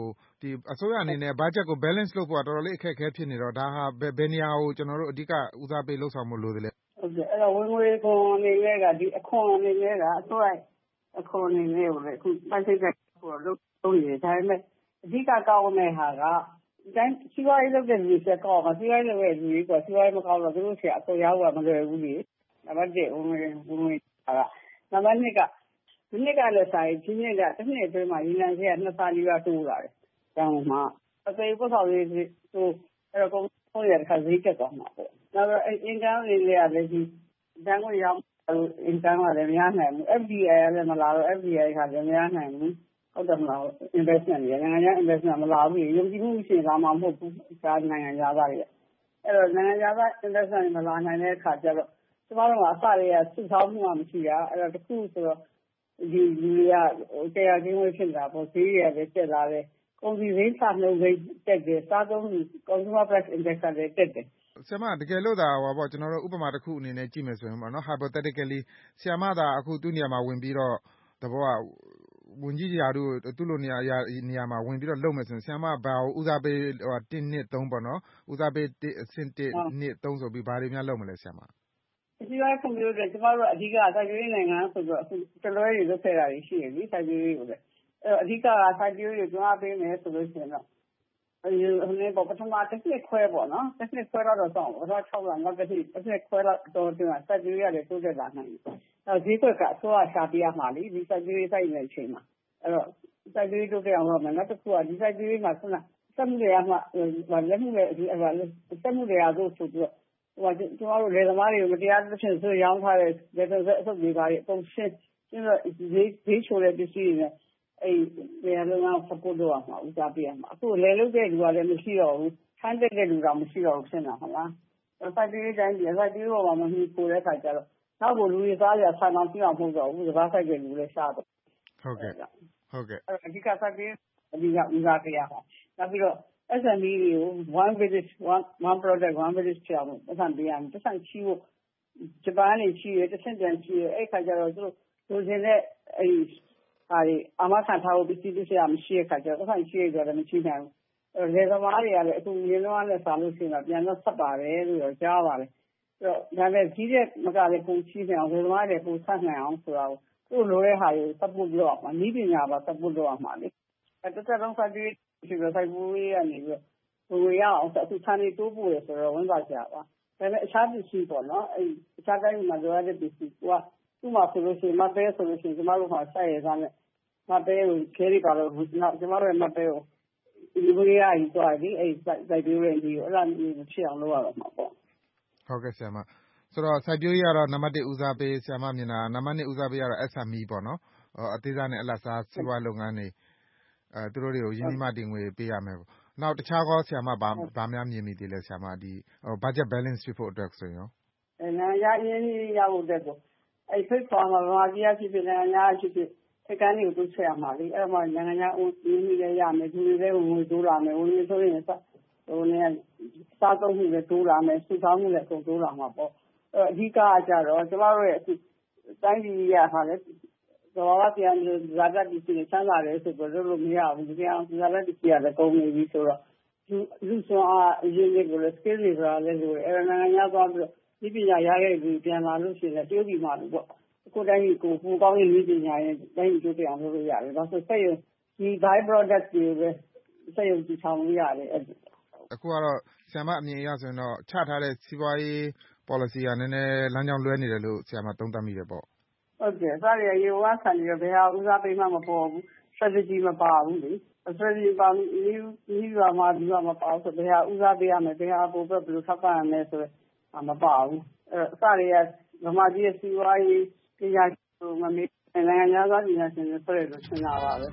ဒီအစိုးရအနေနဲ့ budget ကို balance လုပ်ဖို့ကတော်တော်လေးအခက်အခဲဖြစ်နေတော့ဒါဟာဘယ်နေရာကိုကျွန်တော်တို့အဓိကဦးစားပေးလှုပ်ဆောင်မှုလိုသလဲဟုတ်ကဲ့အဲ့တော့ဝင်ငွေခွန်အနေနဲ့ကဒီအခွန်အနေနဲ့ကအစိုးရအခွန်အနေနဲ့ကိုလည်းအခုပိုင်းစိတ်ကကိုလုပ်လုပ်နေတယ်ဒါပေမဲ့အဓိကကောင်းတဲ့ဟာကတိုင်းစီးပွားရေးလုပ်တဲ့လူတွေဆက်ကောက်မှာစီးပွားရေးလုပ်တဲ့လူတွေကစီးပွားရေးမကောက်တော့သူတို့ဆရာအခွန်ရဖို့ကမလွယ်ဘူးလေနံပါတ်တစ်ဝင်ငွေဝင်ငွေဟာနံပါတ်နှစ်ကဒီနှစ်ကလည်းဆိုင်ဒီနှစ်ကတစ်နှစ်အတွင်းမှာရင်းနှီးချက်နှစ်ဆနီးပါးတိုးလာတယ်။ကျောင်းမှာအသေးပုဆောက်ရေးဆိုအဲ့တော့ကုန်ဆုံးရတဲ့ခါဈေးတက်သွားမှာပေါ့။နောက်တော့အင်ကန်လေးလေးကလည်းဒီတန်းကိုရောက်အင်ကန်ကလည်းမရနိုင်ဘူး။ F D I ကလည်းမလာတော့ F D I ကလည်းမရနိုင်ဘူး။ဟုတ်တယ်မလား investment တွေနိုင်ငံခြား investment မလာဘူး။ယုံကြည်မှုရှိရင်လာမှာမဟုတ်ဘူး။ဒါနိုင်ငံခြားသားတွေ။အဲ့တော့နိုင်ငံခြားသား investment မလာနိုင်တဲ့အခါကျတော့ကျမတို့ကအစတွေကစုဆောင်းမှုမှမရှိတာအဲ့တော့တခုဆိုတော့ဒီလူတွေကတရားချင်းဝေးဖြစ်တာပေါ့ဈေးတွေကလည်းတက်လာတယ်ကုန်စည်ဈေးချနှုန်းဈေးတက်တယ်စားသုံးမှု consumer price index ကလည်းတက်တယ်ဆရာမတကယ်လို့သာဟောပေါ့ကျွန်တော်တို့ဥပမာတစ်ခုအနေနဲ့ကြည့်မယ်ဆိုရင်ပေါ့နော် hypothetically ဆရာမသာအခုသူ့နေရာမှာဝင်ပြီးတော့တဘောကဝင်ကြီးရာတို့သူ့လိုနေရာနေရာမှာဝင်ပြီးတော့လုပ်မယ်ဆိုရင်ဆရာမဘာကိုဦးစားပေးဟိုတစ်နှစ်သုံးပေါ့နော်ဦးစားပေးအဆင့်တစ်နှစ်သုံးဆိုပြီးဘာတွေများလုပ်မလဲဆရာမဒီလိုကွန်ပျူတာကျမတို့အဓိကစိုက်ပျိုးရေးနိုင်ငံဆိုတော့အခုတလွဲတွေလုပ်ခဲ့တာတွေရှိတယ်လေစိုက်ပျိုးရေးကိုလည်းအဲ့တော့အဓိကကစိုက်ပျိုးရေးကိုတွန်းအားပေးမယ်ဆိုလို့ရှိရင်တော့ဒီဟိုနေ့ပေါ့ပထမတစ်နှစ်ခွဲပေါ့နော်တစ်နှစ်ခွဲတော့စောင့်ပထမ၆လနောက်တစ်နှစ်တစ်နှစ်ခွဲတော့တော့ဒီမှာစိုက်ပျိုးရတယ်တိုးတက်လာနိုင်တယ်အဲ့ဈေးကွက်ကအစိုးရရှာပြရမှာလေဒီစိုက်ပျိုးရေးစိုက်နေတဲ့အချိန်မှာအဲ့တော့စိုက်ပျိုးရေးတိုးတက်အောင်လုပ်မယ်နောက်တစ်ခုကဒီစိုက်ပျိုးရေးမှာခုနစက်မှုတွေကမှလက်မှုတွေဒီစက်မှုတွေကတို့ဆိုပြီးတော့ဟိုကျမတို့လေသမားတွေကိုမတရားသဖြင့်ဆိုရောင်းထားတဲ့လက်သက်အဆုပ်တွေပါအကုန်ရှင်းကျတော့ဈေးဈေးချိုတဲ့ပစ္စည်းတွေနဲ့အဲ့ဒီနေရာလုံးက support လုပ်ရမှာဦးစားပေးရမှာအခုလေလုတဲ့လူကလည်းမရှိတော့ဘူးထမ်းတက်တဲ့လူကမရှိတော့ဘူးဖြစ်နေတာဟုတ်လားစိုက်ပျိုးရေးတိုင်းဒီစိုက်ပျိုးရေးပေါ်မှာမမှီခိုတဲ့ခါကျတော့နောက်ကိုလူတွေစားရဆန်အောင်ပြအောင်ဖို့တော့ဘူးစကားဆိုင်တဲ့လူလည်းရှားတော့ဟုတ်ကဲ့ဟုတ်ကဲ့အဲ့အဓိကစိုက်ပျိုးအဓိကဦးစားပေးရမှာနောက်ပြီးတော့S M E တွေကို one village one one product one village ဖြစ်အောင်ပတ်စံပေးရမယ်ပတ်စံချီးဖို့ဂျပန်ကနေချီးရတစ်ဆင့်ပြန်ချီးရအဲ့ခါကျတော့သူတို့လိုချင်တဲ့အဲ့ဟာတွေအမခံထားဖို့ပစ္စည်းပစ္စည်းမရှိတဲ့ခါကျတော့ပတ်စံချီးရကြတယ်မချီးနိုင်ဘူးအဲ့လေသမားတွေကလည်းအခုရေလုံးအားနဲ့စာလို့ရှိရင်တော့ပြန်တော့ဆက်ပါတယ်လို့တော့ကြားပါတယ်အဲ့တော့ဒါလည်းကြီးတဲ့မကလည်းပုံချီးနေအောင်လေသမားတွေပုံဆက်နိုင်အောင်ဆိုတာကိုသူ့လိုတဲ့ဟာကို support လုပ်အောင်နည်းပညာပါ support လုပ်အောင်ပါလေအဲ့တစ်သက်လုံးဆက်ပြီးဒီလိုဆိုင်ဘူးရေးရနေပြီးတော့ဘယ်ရအောင်အခုဆန်နေတိုးပို့ရဆိုတော့ဝန်ပါကြပါဒါပေမဲ့အခြားပစ္စည်းပေါ့နော်အဲ့အခြားတိုင်းမှာလိုရတဲ့ပစ္စည်းကသူ့မှာဆိုလို့ရှိရင်မပဲဆိုလို့ရှိရင်ကျမတို့ကစိုက်ရသားနဲ့မပဲကိုခဲရီပါလို့နောက်ကျမတို့ရဲ့မပဲကိုဒီဘရီယာကြီးသွားပြီအဲ့စိုက်ပြိုးရင်းကြီးကိုအဲ့ဒါမျိုးဖြစ်အောင်လုပ်ရတော့မှာပေါ့ဟုတ်ကဲ့ဆရာမဆိုတော့စိုက်ပျိုးရေးကတော့နံပါတ်တစ်ဦးစားပေးဆရာမမြင်တာနံပါတ်နှစ်ဦးစားပေးရတော့ S M E ပေါ့နော်အသေးစားနဲ့အလတ်စားစီးပွားလုပ်ငန်းတွေအဲသူတို့တွေကိုရင်းနှီးမှတင်ငွေပေးရမယ်ပေါ့နောက်တခြားကောဆရာမဘာဘာများမြင်မိသေးလဲဆရာမဒီ budget balance ဖြစ်ဖို့အတွက်ဆိုရင်အဲနိုင်ငံရင်းနှီးရဖို့အတွက်ကိုအဲဖိတ်ခေါ်မှာဗမာပြည်ဖြစ်ဖြစ်နိုင်ငံခြားဖြစ်ဖြစ်စကန်တွေကိုတိုးချဲ့ရမှာလေအဲ့မှာနိုင်ငံခြားဦးရင်းနှီးလည်းရမယ်သူတွေလည်းဝင်တိုးလာမယ်ဝင်နေဆိုရင်စဟိုနေစားသုံးမှုလည်းတိုးလာမယ်စုဆောင်းမှုလည်းအကုန်တိုးလာမှာပေါ့အဲအဓိကကကြတော့ကျမတို့ရဲ့အခုတိုင်းပြည်ရဟာလေတော့ဘာပြန်ဇာတ်တည်စီချမ်းသာတယ်ဆိုတော့လို့မရဘူးဒီကောင်ဇာတ်တည်စီရတယ်ကုန်နေပြီဆိုတော့လူလူစွမ်းအားအရင်ကလည်း skill တွေဆိုတာလည်းလိုတယ်အဲနိုင်ငံခြားသွားပြီးဒီပညာရခဲ့ပြီးပြန်လာလို့ရှိရင်တရုတ်ပြည်မှာလို့ပေါ့အခုတိုင်းပြည်ကိုပူကောင်းရေးပညာရင်တိုင်းပြည်တိုးတက်အောင်လုပ်လို့ရတယ်ဒါဆိုစက်ရုံဒီ by product တွေပဲစက်ရုံတည်ထောင်လို့ရတယ်အခုကတော့ဆရာမအမြင်အရဆိုရင်တော့ချထားတဲ့စီးပွားရေး policy ကနည်းနည်းလမ်းကြောင်းလွဲနေတယ်လို့ဆရာမသုံးသပ်မိတယ်ပေါ့ဟုတ်ကဲ့စားရရေဝါဆန်ရဘယ်ဟာဦးစားပေးမှမပေါ်ဘူး strategy မပါဘူးလေ strategy ပါဒီဒီကမှဒီကမှပါဆိုဘယ်ဟာဦးစားပေးရမယ်ဘယ်ဟာပို့ပဲဘယ်လိုထောက်ပံ့ရမယ်ဆိုတော့မပါဘူးအဲအစားရဗမာပြည်စီဝါရေးပညာရှင်မမေးနိုင်ငံခြားသားပညာရှင်တွေဆိုရလို့ရှင်းတာပါပဲ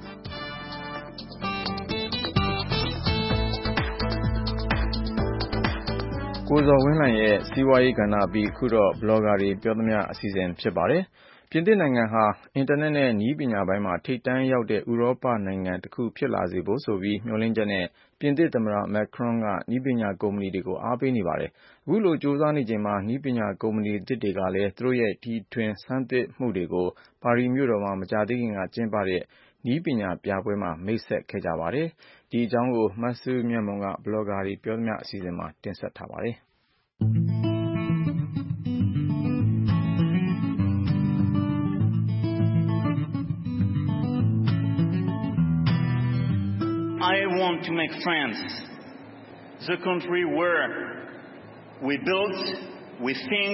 ကိုဇော်ဝင်းလှိုင်ရဲ့စီးပွားရေးကဏ္ဍပြီးခုတော့ blogger တွေပြောသမျှအစီအစဉ်ဖြစ်ပါတယ်။ပြင်သစ်နိုင်ငံဟာအင်တာနက်နဲ့နည်းပညာပိုင်းမှာထိပ်တန်းရောက်တဲ့ဥရောပနိုင်ငံတစ်ခုဖြစ်လာစေဖို့ဆိုပြီးမျှော်လင့်ချက်နဲ့ပြင်သစ်သမ္မတ Macron ကနည်းပညာကုမ္ပဏီတွေကိုအားပေးနေပါတယ်။အခုလိုကြိုးစားနေချိန်မှာနည်းပညာကုမ္ပဏီသစ်တွေကလည်းသူတို့ရဲ့တီထွင်ဆန်းသစ်မှုတွေကိုပါရီမြို့တော်မှာမကြာသေးခင်ကကျင်းပတဲ့နည်းပညာပြပွဲမှာမိတ်ဆက်ခဲ့ကြပါတယ်။ဒီအကြောင်းကိုမဆုမြတ်မွန်ကဘလော့ဂါတွေပြောသမျှအစီအစဉ်မှာတင်ဆက်ထားပါတယ်။ I want to make France the country where we build, we think,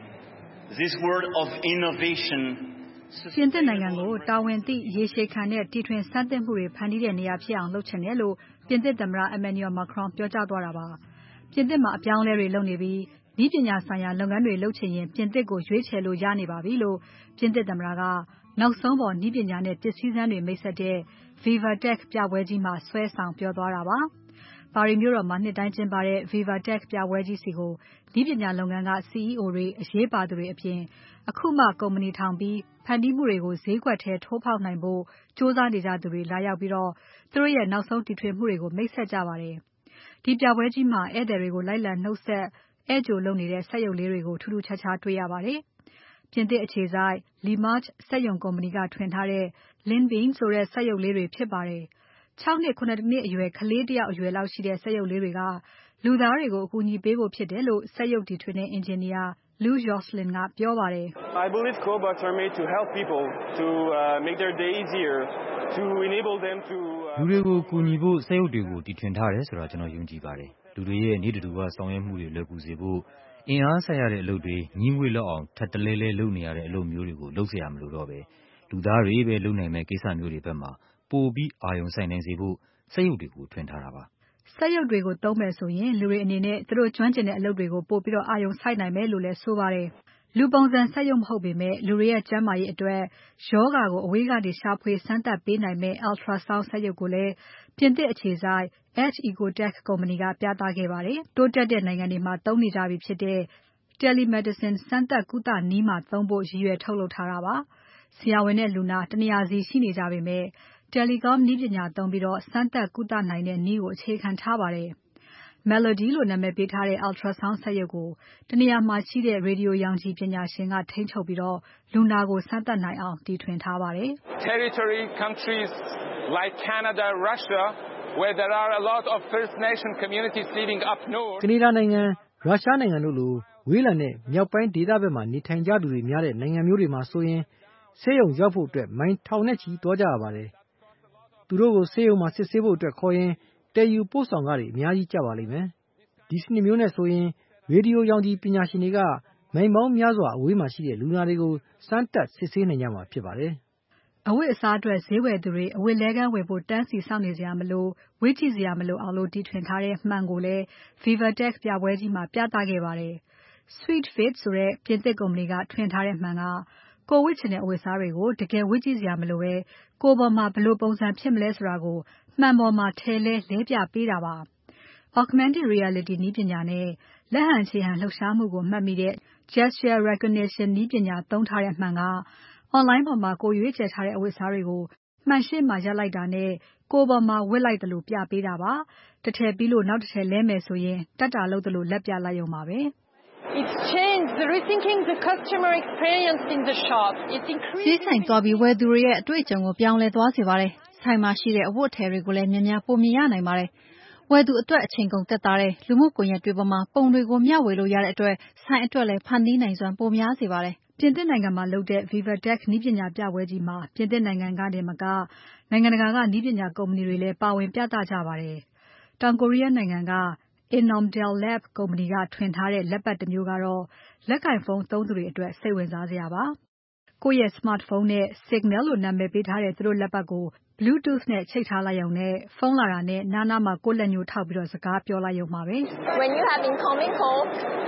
this world of innovation. ပြင်သစ်နိုင်ငံကိုတာဝန်သိရေရှည်ခံတဲ့တီထွင်စမ်းသစ်မှုတွေဖန်တီးတဲ့နေရာဖြစ်အောင်လုပ်ချင်တယ်လို့ပြင်သစ်သမ္မတ Emmanuel Macron ပြောကြားသွားတာပါ။ပြင်သစ်မှာအပြောင်းအလဲတွေလုပ်နေပြီးနည်းပညာဆိုင်ရာလုပ်ငန်းတွေလုပ်ချင်ရင်ပြင်သစ်ကိုရွေးချယ်လို့ရနေပါပြီလို့ပြင်သစ်သမ္မတကနောက်ဆုံးပေါ်နည်းပညာနဲ့ပစ္စည်းစမ်းတွေမိတ်ဆက်တဲ့ VivaTech ပြပွဲကြီးမှာဆွဲဆောင်ပြောသွားတာပါ။ပါရီမြို့တော်မှာနှစ်တိုင်းကျင်းပတဲ့ VivaTech ပြပွဲကြီးစီကိုနည်းပညာလုပ်ငန်းက C E O တွေအရေးပါသူတွေအပြင်အခုမှကုမ္ပဏီထောင်ပြီးဖန်တီးမှုတွေကိုဈေးကွက်ထဲထိုးဖောက်နိုင်ဖို့ကြိုးစားနေကြသူတွေလာရောက်ပြီးတော့သူတို့ရဲ့နောက်ဆုံးတီထွင်မှုတွေကိုမိတ်ဆက်ကြပါတယ်။ဒီပြပွဲကြီးမှာဧည့်သည်တွေကိုလိုက်လံနှုတ်ဆက်ဧည့်ကြိုလုပ်နေတဲ့စက်ရုပ်လေးတွေကိုထူးထူးခြားခြားတွေ့ရပါတယ်။ပြင်သစ်အခြေစိုက် Limoges စက်ရုံကုမ္ပဏီကထွင်ထားတဲ့ Linbeam ဆိုတဲ့စက်ရုပ်လေးတွေဖြစ်ပါတယ်။၆နှစ်၇နှစ်အရွယ်ကလေးတယောက်အရွယ်လောက်ရှိတဲ့စက်ရုပ်လေးတွေကလူသားတွေကိုအကူအညီပေးဖို့ဖြစ်တယ်လို့စက်ရုပ်တီထွင်တဲ့အင်ဂျင်နီယာ Lou Jocelyn ကပြောပါတယ်။ I believe cobots are made to help people to uh, make their day easier to enable them to လူတွေကိုကူညီဖို့စက်ရုပ်တွေကိုတီထွင်ထားတယ်ဆိုတာကျွန်တော်ယုံကြည်ပါတယ်။လူတွေရဲ့နေ့တူကဆောင်ရွက်မှုတွေလွယ်ကူစေဖို့အင်အားဆက်ရတဲ့အလုပ်တွေညီးငွေ့လောက်အောင်ထပ်တလဲလဲလုပ်နေရတဲ့အလုပ်မျိုးတွေကိုလုပ်เสียရမလို့တော့ပဲလူသားတွေပဲလုပ်နိုင်မဲ့ကိစ္စမျိုးတွေဘက်မှာပိုပြီးအာရုံစိုက်နိုင်စေဖို့စက်ရုပ်တွေကိုထွင်ထားတာပါ။စက်ရုပ်တွေကိုသုံးမယ်ဆိုရင်လူတွေအနေနဲ့သူတို့ကျွမ်းကျင်တဲ့အလုပ်တွေကိုပို့ပြီးတော့အာရုံစိုက်နိုင်မယ်လို့လည်းဆိုပါတယ်။လူပုံစံစက်ရုပ်မဟုတ်ပေမဲ့လူတွေရဲ့ကျန်းမာရေးအတွက်ယောဂါကိုအဝေးကနေရှာဖွေစမ်းသပ်ပေးနိုင်မဲ့ ultrasound စက်ရုပ်ကိုလည်းပြင်သစ်အခြေစိုက် H Ecotech ကုမ္ပဏီကပြသခဲ့ပါတယ်။တိုးတက်တဲ့နိုင်ငံတွေမှာသုံးနေကြပြီဖြစ်တဲ့ telemedicine စမ်းသပ်ကုသနည်းမှာသုံးဖို့ရည်ရွယ်ထုတ်လုပ်ထားတာပါ။ဆရာဝန်နဲ့လူနာတနေရာစီရှိနေကြပေမဲ့Telecom နည်းပညာသုံးပြီးစမ်းသပ်ကုသနိုင်တဲ့နည်းကိုအခြေခံထားပါတယ်။ Melody လို့နာမည်ပေးထားတဲ့ ultrasound စက်ရုပ်ကိုတနေရာမှာရှိတဲ့ Radio ရောင်ခြည်ပညာရှင်ကထိန်းချုပ်ပြီးလူနာကိုစမ်းသပ်နိုင်အောင်တီထွင်ထားပါတယ်။ Territory countries like Canada, Russia where there are a lot of First Nation communities living up north ကနေဒါနိုင်ငံရုရှားနိုင်ငံတို့လိုဝေးလံတဲ့မြောက်ပိုင်းဒေသဘက်မှာနေထိုင်ကြသူတွေများတဲ့နိုင်ငံမျိုးတွေမှာဆိုရင်ဆေးရုံရောက်ဖို့အတွက်မိုင်ထောင်နဲ့ချီသွားကြရပါတယ်။သူတို့ကိုဆေးရုံမှာစစ်ဆေးဖို့အတွက်ခေါ်ရင်တည်ယူပို့ဆောင်ကားတွေအများကြီးကြပါလိမ့်မယ်။ဒီစနစ်မျိုးနဲ့ဆိုရင်ရေဒီယိုရောင်ခြည်ပညာရှင်တွေကမိုင်ပေါင်းများစွာအဝေးမှာရှိတဲ့လူနာတွေကိုစမ်းသပ်စစ်ဆေးနိုင်ကြမှာဖြစ်ပါတယ်။အဝတ်အစားအတွက်ဈေးဝယ်သူတွေအဝတ်လဲခန်းဝယ်ဖို့တန်းစီစောင့်နေစရာမလိုဝေ့ကြည့်စရာမလိုအောင်လို့တီထွင်ထားတဲ့မှန်ကိုလည်း VivaTech ပြပွဲကြီးမှာပြသခဲ့ပါတယ်။ Sweet Fit ဆိုတဲ့ပြင်သစ်ကုမ္ပဏီကထွင်ထားတဲ့မှန်ကကိုယ်ဝတ်ချင်တဲ့အဝတ်အစားတွေကိုတကယ်ဝတ်ကြည့်စရာမလိုပဲကိုယ်ပေါ်မှာဘယ်လိုပုံစံဖြစ်မလဲဆိုတာကိုမှန်ပေါ်မှာထည့်လဲလဲပြပေးတာပါ။ Augmented Reality နည်းပညာနဲ့လက်ဟန်ခြေဟန်လှုပ်ရှားမှုကိုမှတ်မိတဲ့ Gesture Recognition နည်းပညာသုံးထားတဲ့မှန်က Online ပေါ်မှာကိုယ်ရွေးချယ်ထားတဲ့အဝတ်အစားတွေကိုမှန်ရှေ့မှာရပ်လိုက်တာနဲ့ကိုယ်ပေါ်မှာဝတ်လိုက်သလိုပြပေးတာပါ။တစ်ထည်ပြီးလို့နောက်တစ်ထည်လဲမယ်ဆိုရင်တတ်တာလုပ်သလိုလက်ပြလိုက်ရုံပါပဲ။ It's changed the rethinking the customer experience in the shop. It increased ဈေးဆိုင်သွားပြီးဝယ်သူတွေရဲ့အတွေ့အကြုံကိုပြောင်းလဲသွားစေပါတယ်။ဆိုင်မှာရှိတဲ့အဝတ်အထည်တွေကိုလည်းများများပိုမြင်ရနိုင်ပါတယ်။ဝယ်သူအတွက်အချိန်ကုန်သက်သာတဲ့လူမှုကွန်ရက်တွေပေါ်မှာပုံတွေကိုမျှဝေလို့ရတဲ့အတွက်ဆိုင်အတွက်လည်းဖန်တီးနိုင်စွမ်းပိုများစေပါတယ်။ပြင်သစ်နိုင်ငံမှာလုပ်တဲ့ VivaTech နည်းပညာပြပွဲကြီးမှာပြင်သစ်နိုင်ငံကတင်မကနိုင်ငံတကာကနည်းပညာကုမ္ပဏီတွေလည်းပါဝင်ပြသကြပါတယ်။တောင်ကိုရီးယားနိုင်ငံက Enomdel Lab ကုမ္ပဏီကထွင်ထားတဲ့လက်ပတ်တမျိုးကတော့လက်ကိုင်ဖုန်းသုံးသူတွေအတွက်စိတ်ဝင်စားစရာပါ။ကိုယ့်ရဲ့ smartphone နဲ့ Signal လို့နာမည်ပေးထားတဲ့သူတို့လက်ပတ်ကို Bluetooth နဲ့ချိတ်ထားလိုက်ရုံနဲ့ဖုန်းလာတာနဲ့နားနားမှာကိုယ့်လက်ညှိုးထောက်ပြီးစကားပြောလိုက်ရုံပါပဲ။ When you have incoming call,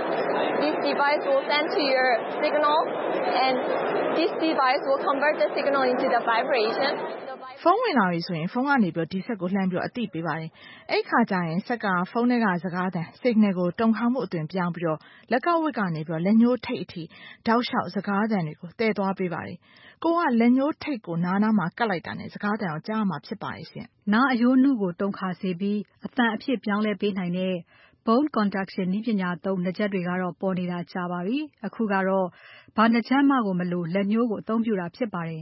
this device will send to your signal and this device will convert the signal into the vibration. ဖုန်းဝင်လာပြီဆိုရင်ဖုန်းကနေပြီးဒီဆက်ကိုလှမ်းပြီးအသိပေးပါတယ်။အဲ့ခါကျရင်ဆက်ကဖုန်းထဲကစကားသံ signal ကိုတုံခေါင်းမှုအသွင်ပြောင်းပြီးတော့လက်ကဝတ်ကနေပြီးလက်ညှိုးထိပ်အထိတောက်လျှောက်စကားသံတွေကိုတည်သွားပေးပါတယ်။ကိုကလက်ညှိုးထိပ်ကိုနားနားမှာကတ်လိုက်တာနဲ့စကားသံကိုကြားမှာဖြစ်ပါတယ်ရှင်။နားအရိုးနုကိုတုံခါစေပြီးအသံအဖြစ်ပြောင်းလဲပေးနိုင်တဲ့ Bone Conduction နည်းပညာသုံးနားကြပ်တွေကတော့ပေါ်နေတာကြာပါပြီ။အခုကတော့ဘာနားကြပ်မှကိုမလိုလက်ညှိုးကိုအသုံးပြုတာဖြစ်ပါတယ်။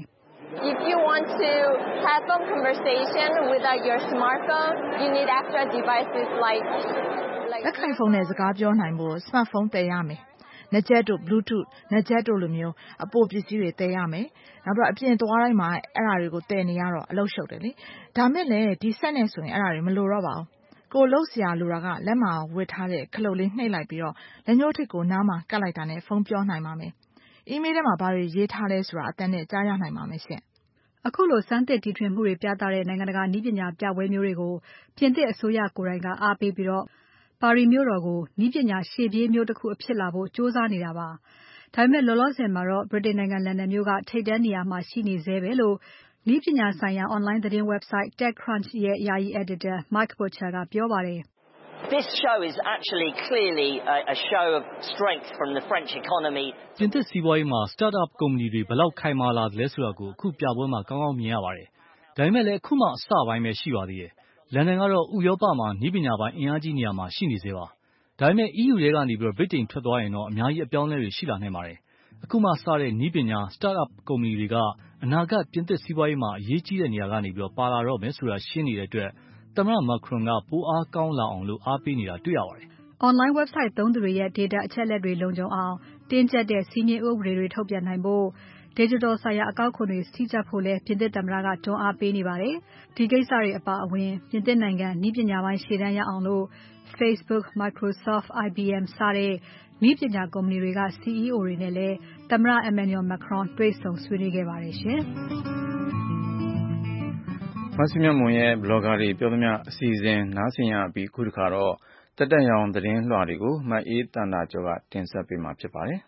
If you want to have a conversation without your smartphone, you need extra devices like like လက်ကိုင်ဖုန်းနဲ့စကားပြောနိုင်ဖို့ smartphone တည်ရမယ်။ နာကျက်တို့ Bluetooth နာကျက်တို့လိုမျိုးအပိုပစ္စည်းတွေတည်ရမယ်။နောက်တော့အပြင်သွားတိုင်းမှာအဲ့ဒါတွေကိုတည်နေရတော့အလုပ်ရှုပ်တယ်လေ။ဒါမဲ့လည်းဒီဆက်နဲ့ဆိုရင်အဲ့ဒါတွေမလိုတော့ပါဘူး။ကိုလှုပ်ရှားလိုတာကလက်မှာဝတ်ထားတဲ့ခလုတ်လေးနှိပ်လိုက်ပြီးတော့လက်ညှိုးထိပ်ကိုနားမှာကပ်လိုက်တာနဲ့ဖုန်းပြောနိုင်ပါမယ်။ email ထဲမှာဘာတွေရေးထားလဲဆိုတာအတန်းနဲ့ကြားရနိုင်ပါမယ်ရှင့်။အခုလိုစမ်းသစ်တီထွင်မှုတွေပြသတဲ့နိုင်ငံတကာနည်းပညာပြပွဲမျိုးတွေကိုပြင်သစ်အစိုးရကိုယ်တိုင်ကအားပေးပြီးတော့ပါရီမြို့တော်ကိုနည်းပညာရှေ့ပြေးမြို့တစ်ခုအဖြစ်လာဖို့ကြိုးစားနေတာပါ။ဒါပေမဲ့လောလောဆယ်မှာတော့ဗြိတိန်နိုင်ငံလန်ဒန်မြို့ကထိပ်တန်းနေရာမှာရှိနေသေးပဲလို့နည်းပညာဆိုင်ရာ online သတင်း website TechCrunch ရဲ့ယာယီ editor Mike Butcher ကပြောပါတယ်။ This show is actually clearly a, a show of strength from the French economy. ပြင်သစ်စီးပွားရေးမှာ startup ကုမ္ပဏီတွေဘယ်လောက်ခိုင်မာလာသလဲဆိုတာကိုအခုပြပွဲမှာကောင်းကောင်းမြင်ရပါတယ်။ဒါပေမဲ့လည်းအခုမှအစပိုင်းပဲရှိပါသေးတယ်။လန်ဒန်ကတော့ဥရောပမှာနည်းပညာပိုင်းအင်အားကြီးနေရာမှာရှိနေသေးပါ။ဒါပေမဲ့ E U ထဲကနေပြီးတော့ဗြိတိန်ထွက်သွားရင်တော့အများကြီးအပြောင်းအလဲတွေရှိလာနိုင်ပါတယ်။အခုမှစတဲ့နည်းပညာ startup ကုမ္ပဏီတွေကအနာဂတ်ပြင်သစ်စီးပွားရေးမှာအရေးကြီးတဲ့နေရာကနေပြီးတော့ပါလာတော့မယ်ဆိုတာရှင်းနေတဲ့အတွက်သမ္မတ Macron ကပိုအားကောင်းလာအောင်လို့အားပေးနေတာတွေ့ရပါတယ်။ online website သုံးသူတွေရဲ့ data အချက်အလက်တွေလုံခြုံအောင်တင်းကျပ်တဲ့စည်းမျဉ်းဥပဒေတွေထုတ်ပြန်နိုင်ဖို့ digital ဆိုင်ရာအကောက်ခွန်တွေစည်းကြပ်ဖို့လဲပြင်သစ်သမ္မတကတွန်းအားပေးနေပါတယ်။ဒီကိစ္စတွေအပါအဝင်ပြင်သစ်နိုင်ငံနည်းပညာပိုင်းရှေ့တန်းရအောင်လို့ Facebook, Microsoft, I B M စတဲ့နည်းပညာကုမ္ပဏီတွေက C E O တွေနဲ့လည်းသမ္မတ Emmanuel Macron တွေ့ဆုံဆွေးနွေးခဲ့ပါတယ်ရှင်။မဆုမြတ်မွန်ရဲ့ blogger တွေပြောသမျှအစီအစဉ်နားဆင်ရပြီးခုတစ်ခါတော့တက်တက်ရောင်သတင်းလွှာတွေကိုမအေးတန်တာကျော်ကတင်ဆက်ပေးမှာဖြစ်ပါတယ်။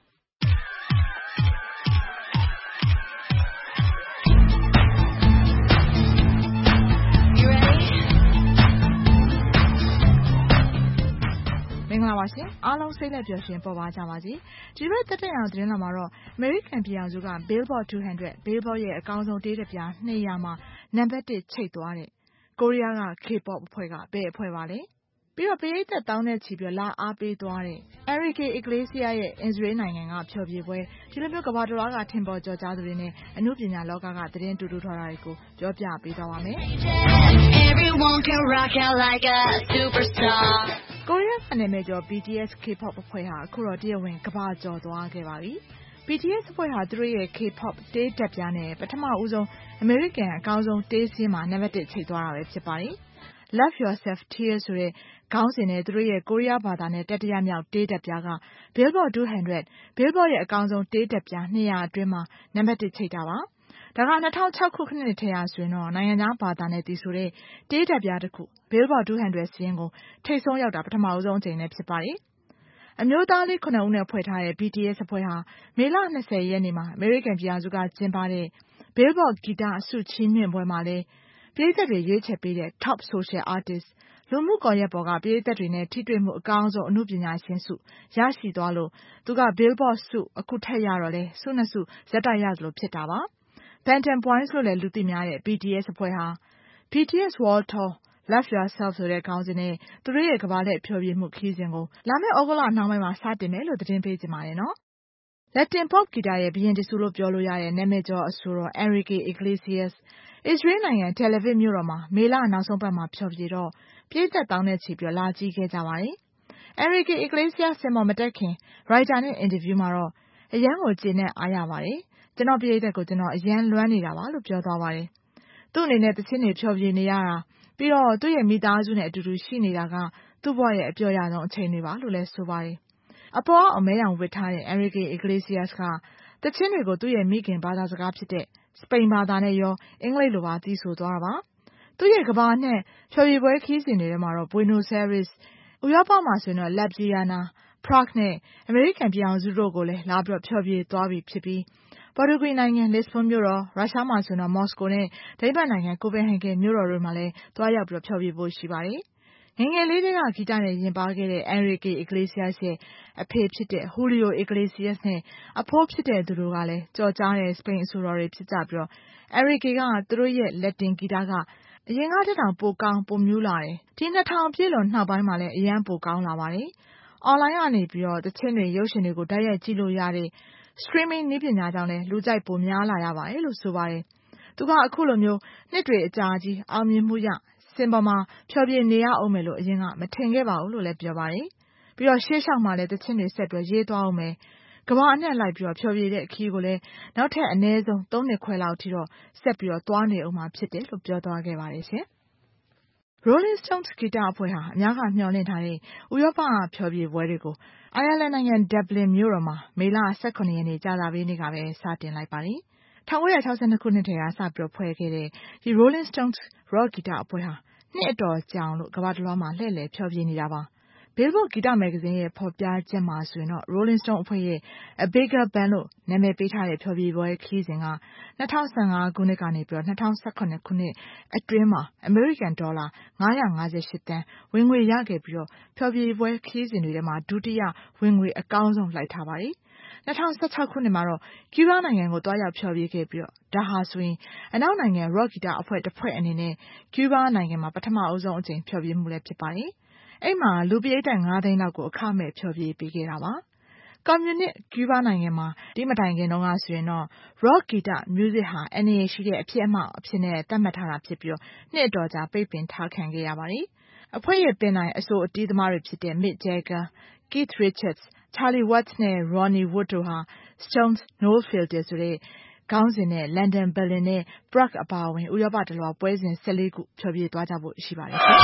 မင်္ဂလာပါရှင်အားလုံးစိတ်လက်ပျော်ရွှင်ပေါ်ပါကြပါစေဒီဘက်တက်တက်အောင်သတင်းလာမှာတော့ American ပြည်အောင်စုက Billboard two hundred Billboard ရဲ့အကောင်းဆုံးတေးတစ်ပြားtwo hundredမှာနံပါတ်oneချိတ်သွားတဲ့ကိုရီးယားက K-pop အဖွဲ့ကဘယ်အဖွဲ့ပါလဲပြီးတော့ပရိသတ်တောင်းတဲ့ချီပြီးလာအားပေးသွားတဲ့ Enrique Iglesias ရဲ့ Israel နိုင်ငံကဖျော်ဖြေပွဲဒီလိုမျိုးကမ္ဘာတစ်လွှားကထင်ပေါ်ကျော်ကြားသူတွေနဲ့အမှုပညာလောကကသတင်းတူတူထွားတာတွေကိုပြောပြပေးသွားပါမယ် Everyone can rock out like a superstar ကိုရီးယားနာမည်ကျော် B T S K-pop အဖွဲ့ဟာအခုတော့တရားဝင်ကမ္ဘာကျော်သွားခဲ့ပါပြီ B T S အဖွဲ့ဟာသူတို့ရဲ့ K-pop တေးတက်ပြားနဲ့ပထမဦးဆုံး American အကောင်းဆုံးတေးစင်းမှာနံပါတ်oneချိတ်သွားတာပဲဖြစ်ပါတယ်Love Yourself Tears ဆိုတဲ့ခေါင်းစဉ်နဲ့သူတို့ရဲ့ကိုရီးယားဘာသာနဲ့တတိယမြောက်တေးတက်ပြားက Billboard two hundred Billboard ရဲ့အကောင်းဆုံးတေးတက်ပြားtwo hundredအတွင်းမှာနံပါတ်oneချိတ်တာပါဒါကtwo thousand sixခုနှစ်ထဲရဆိုရင်တော့နိုင်ငံခြားဘာသာနဲ့တည်ဆိုတဲ့တေးတက်ပြားတစ်ခု Billboard two hundredစီးရင်ကိုထိပ်ဆုံးရောက်တာပထမဦးဆုံးအကြိမ်နဲ့ဖြစ်ပါတယ်အမျိုးသားလေးnineဦးနဲ့ဖွဲ့ထားတဲ့ B T S အဖွဲ့ဟာမေလtwentyရက်နေ့မှာ American ပြည်အောင်စုကကျင်းပတဲ့ Billboard ဂီတအဆုချီးမြှင့်ပွဲမှာလဲပြည်သက်တွေရွေးချယ်ပေးတဲ့ Top Social Artist လူမှုကွန်ရက်ပေါ်ကပြည်သက်တွေနဲ့ထိတွေ့မှုအကောင်းဆုံးအမှုပညာရှင်ဆုရရှိသွားလို့သူက Billboard ဆုအခုထက်ရတော့လဲဆုနှစ်ဆုဇက်တိုက်ရသလိုဖြစ်တာပါ Bantam Boys လို့လည်းလူသိများတဲ့ B T S အဖွဲ့ဟာ B T S World Tour Love Yourself ဆိုတဲ့ခေါင်းစဉ်နဲ့သူတို့ရဲ့ကမ္ဘာလှည့်ဖျော်ဖြေမှုခရီးစဉ်ကိုလာမယ့်ဩဂုတ်လနှောင်းပိုင်းမှာစတင်မယ်လို့သတင်းပေးချင်ပါတယ်နော် Latin Pop ဂီတရဲ့ဘုရင်တဆူလို့ပြောလို့ရတဲ့နာမည်ကျော်အဆိုတော် Enrique Iglesias Israel နိုင်ငံ Tel Aviv မြို့တော်မှာမေလနောက်ဆုံးပတ်မှာဖျော်ဖြေတော့ပြည်သက်တောင်းတဲ့ချီပြီးလာကြည့်ခဲ့ကြပါတယ် Enrique Iglesias ဆင်မော်မတက်ခင် writer နဲ့ interview မှာတော့အရန်ကိုကျေနပ်အားရပါတယ်ကျွန်တော်ပြည်သက်ကိုကျွန်တော်အရန်လွမ်းနေတာပါလို့ပြောသွားပါတယ်သူ့အနေနဲ့သချင်းတွေဖျော်ဖြေနေရတာပြီးတော့သူ့ရဲ့မိသားစုနဲ့အတူတူရှိနေတာကသူ့ဘဝရဲ့အပျော်ရဆုံးအချိန်တွေပါလို့လည်းဆိုပါတယ်အပေါ်အမဲရောင်ဝတ်ထားတဲ့ Enrique Iglesias ကသချင်းတွေကိုသူ့ရဲ့မိခင်ဘာသာစကားဖြစ်တဲ့စပိန်ဘာသာနဲ့ရောအင်္ဂလိပ်လိုပါသိဆိုသွားတာပါသူ့ရဲ့ကမ္ဘာနဲ့ဖျော်ဖြေပွဲခီးစဉ်တွေထဲမှာတော့ Buenos Aires ဥရောပမှာဆိုရင်တော့ Ljubljana Prague နဲ့ American ပြည်အောင်စုတို့ကိုလည်းလာပြီးဖျော်ဖြေသွားပြီဖြစ်ပြီးပေါ်တူဂီနိုင်ငံ Lisbon မြို့တော်ရုရှားမှာဆိုတော့ Moscow နဲ့ဒိန်းမတ်နိုင်ငံ Copenhagen မြို့တော်တို့မှာလည်းသွားရောက်ပြီးဖျော်ဖြေဖို့ရှိပါတယ်ငယ်ငယ်လေးတည်းကဂီတနဲ့ယဉ်ပါခဲ့တဲ့ Enrique Iglesias ရဲ့အဖေဖြစ်တဲ့ Julio Iglesias နဲ့အဖိုးဖြစ်တဲ့သူတို့ကလည်းကြော်ကြားတဲ့စပိန်အဆိုတော်တွေဖြစ်ကြပြီးတော့ Enrique ကသူတို့ရဲ့ Latin ဂီတကအရင်ကတည်းကပိုကောင်းပိုမြူးလာတယ်ဒီtwo thousandပြည့်လွန်နောက်ပိုင်းမှာလည်းအရန်ပိုကောင်းလာပါတယ် online ကနေပြီးတော့သချင်းတွေရုပ်ရှင်တွေကိုတိုက်ရိုက်ကြည့်လို့ရတဲ့ streaming နည်းပညာကြောင့်လည်းလူကြိုက်ပိုများလာရပါတယ်လို့ဆိုပါတယ်သူကအခုလိုမျိုးနှစ်တွေအကြာကြီးအောင်မြင်မှုရစင်ပေါ်မှာဖျော်ဖြေနေရအောင်မယ်လို့အရင်ကမထင်ခဲ့ပါဘူးလို့လည်းပြောပါတယ်။ပြီးတော့ရှေ့လျှောက်မှာလည်းတခြင်းတွေဆက်တွဲရေးသွားအောင်မယ်။ကမ္ဘာအနှံ့လိုက်ပြီးတော့ဖျော်ဖြေတဲ့အခီးကိုလည်းနောက်ထပ်အနည်းဆုံးသုံးနှစ်ခွဲလောက်ထိတော့ဆက်ပြီးတော့သွားနေအောင်မှာဖြစ်တယ်လို့ပြောသွားခဲ့ပါတယ်ရှင်။ Rolling Stones ဂီတအဖွဲ့ဟာအများကမျှော်လင့်ထားတဲ့ဥရောပဖျော်ဖြေပွဲတွေကိုအိုင်ယာလန်နိုင်ငံ Dublin မြို့တော်မှာမေလ ၁၇ ရက်နေ့ကြာသပတေးနေ့ကပဲစတင်လိုက်ပါတယ်။၁၉၆၂ ခုနှစ်ထဲကစပြီးဖွဲ့ခဲ့တဲ့ဒီ Rolling Stones rock ဂီတအဖွဲ့ဟာနှစ်အတော်ကြာအောင်လို့ကမ္ဘာတစ်လွှားမှာလှည့်လည်ဖျော်ဖြေနေတာပါ။ Billboard ဂီတမဂ္ဂဇင်းရဲ့ဖော်ပြချက်မှာဆိုရင်တော့ Rolling Stone အဖွဲ့ရဲ့ A Bigger Band လို့နာမည်ပေးထားတဲ့ဖျော်ဖြေပွဲခရီးစဉ်က၂၀၁၅ ခုနှစ်ကနေပြီးတော့၂၀၁၇ ခုနှစ်အတွင်းမှာအမေရိကန်ဒေါ်လာ၅၅၈ သန်းဝင်ငွေရခဲ့ပြီးတော့ဖျော်ဖြေပွဲခရီးစဉ်တွေထဲမှာဒုတိယဝင်ငွေအကောင်းဆုံးလိုက်ထားပါတယ်။၂၀၁၆ ခုနှစ်မှာတော့ကျူးဘားနိုင်ငံကိုတွားရောက်ဖျော်ဖြေခဲ့ပြီးတော့ဒါဟာဆိုရင်အနောက်နိုင်ငံ rock ဂီတအဖွဲ့တစ်ဖွဲ့အနေနဲ့ကျူးဘားနိုင်ငံမှာပထမအဦးဆုံးအကြိမ်ဖျော်ဖြေမှုလည်းဖြစ်ပါတယ်။အဲ့မှာလူပရိသတ် ၅ သိန်းလောက်ကိုအခမဲ့ဖျော်ဖြေပေးခဲ့တာပါ။ကွန်မြူနစ်ကျူးဘားနိုင်ငံမှာဒီမတိုင်ခင်တုန်းကဆိုရင်တော့ rock ဂီတ music ဟာအန္တရာယ်ရှိတဲ့အဖြစ်အမှောက်အဖြစ်နဲ့သတ်မှတ်ထားတာဖြစ်ပြီးတော့နှစ်အတော်ကြာပိတ်ပင်ထားခံခဲ့ရပါတယ်။အဖွဲ့ရဲ့ပင်တိုင်အဆိုအတီးသမားတွေဖြစ်တဲ့ Mick Jagger, Keith Richards, Charlie Watts နဲ့ Ronnie Wood တို့ဟာ Stones No Filter ဆိုတဲ့ခေါင်းစဉ်နဲ့ London, Berlin နဲ့ Prague အပါအဝင်ဥရောပတစ်လွှားပွဲစဉ်၁၄ခုဖျော်ဖြေသွားကြဖို့ရှိပါတယ်။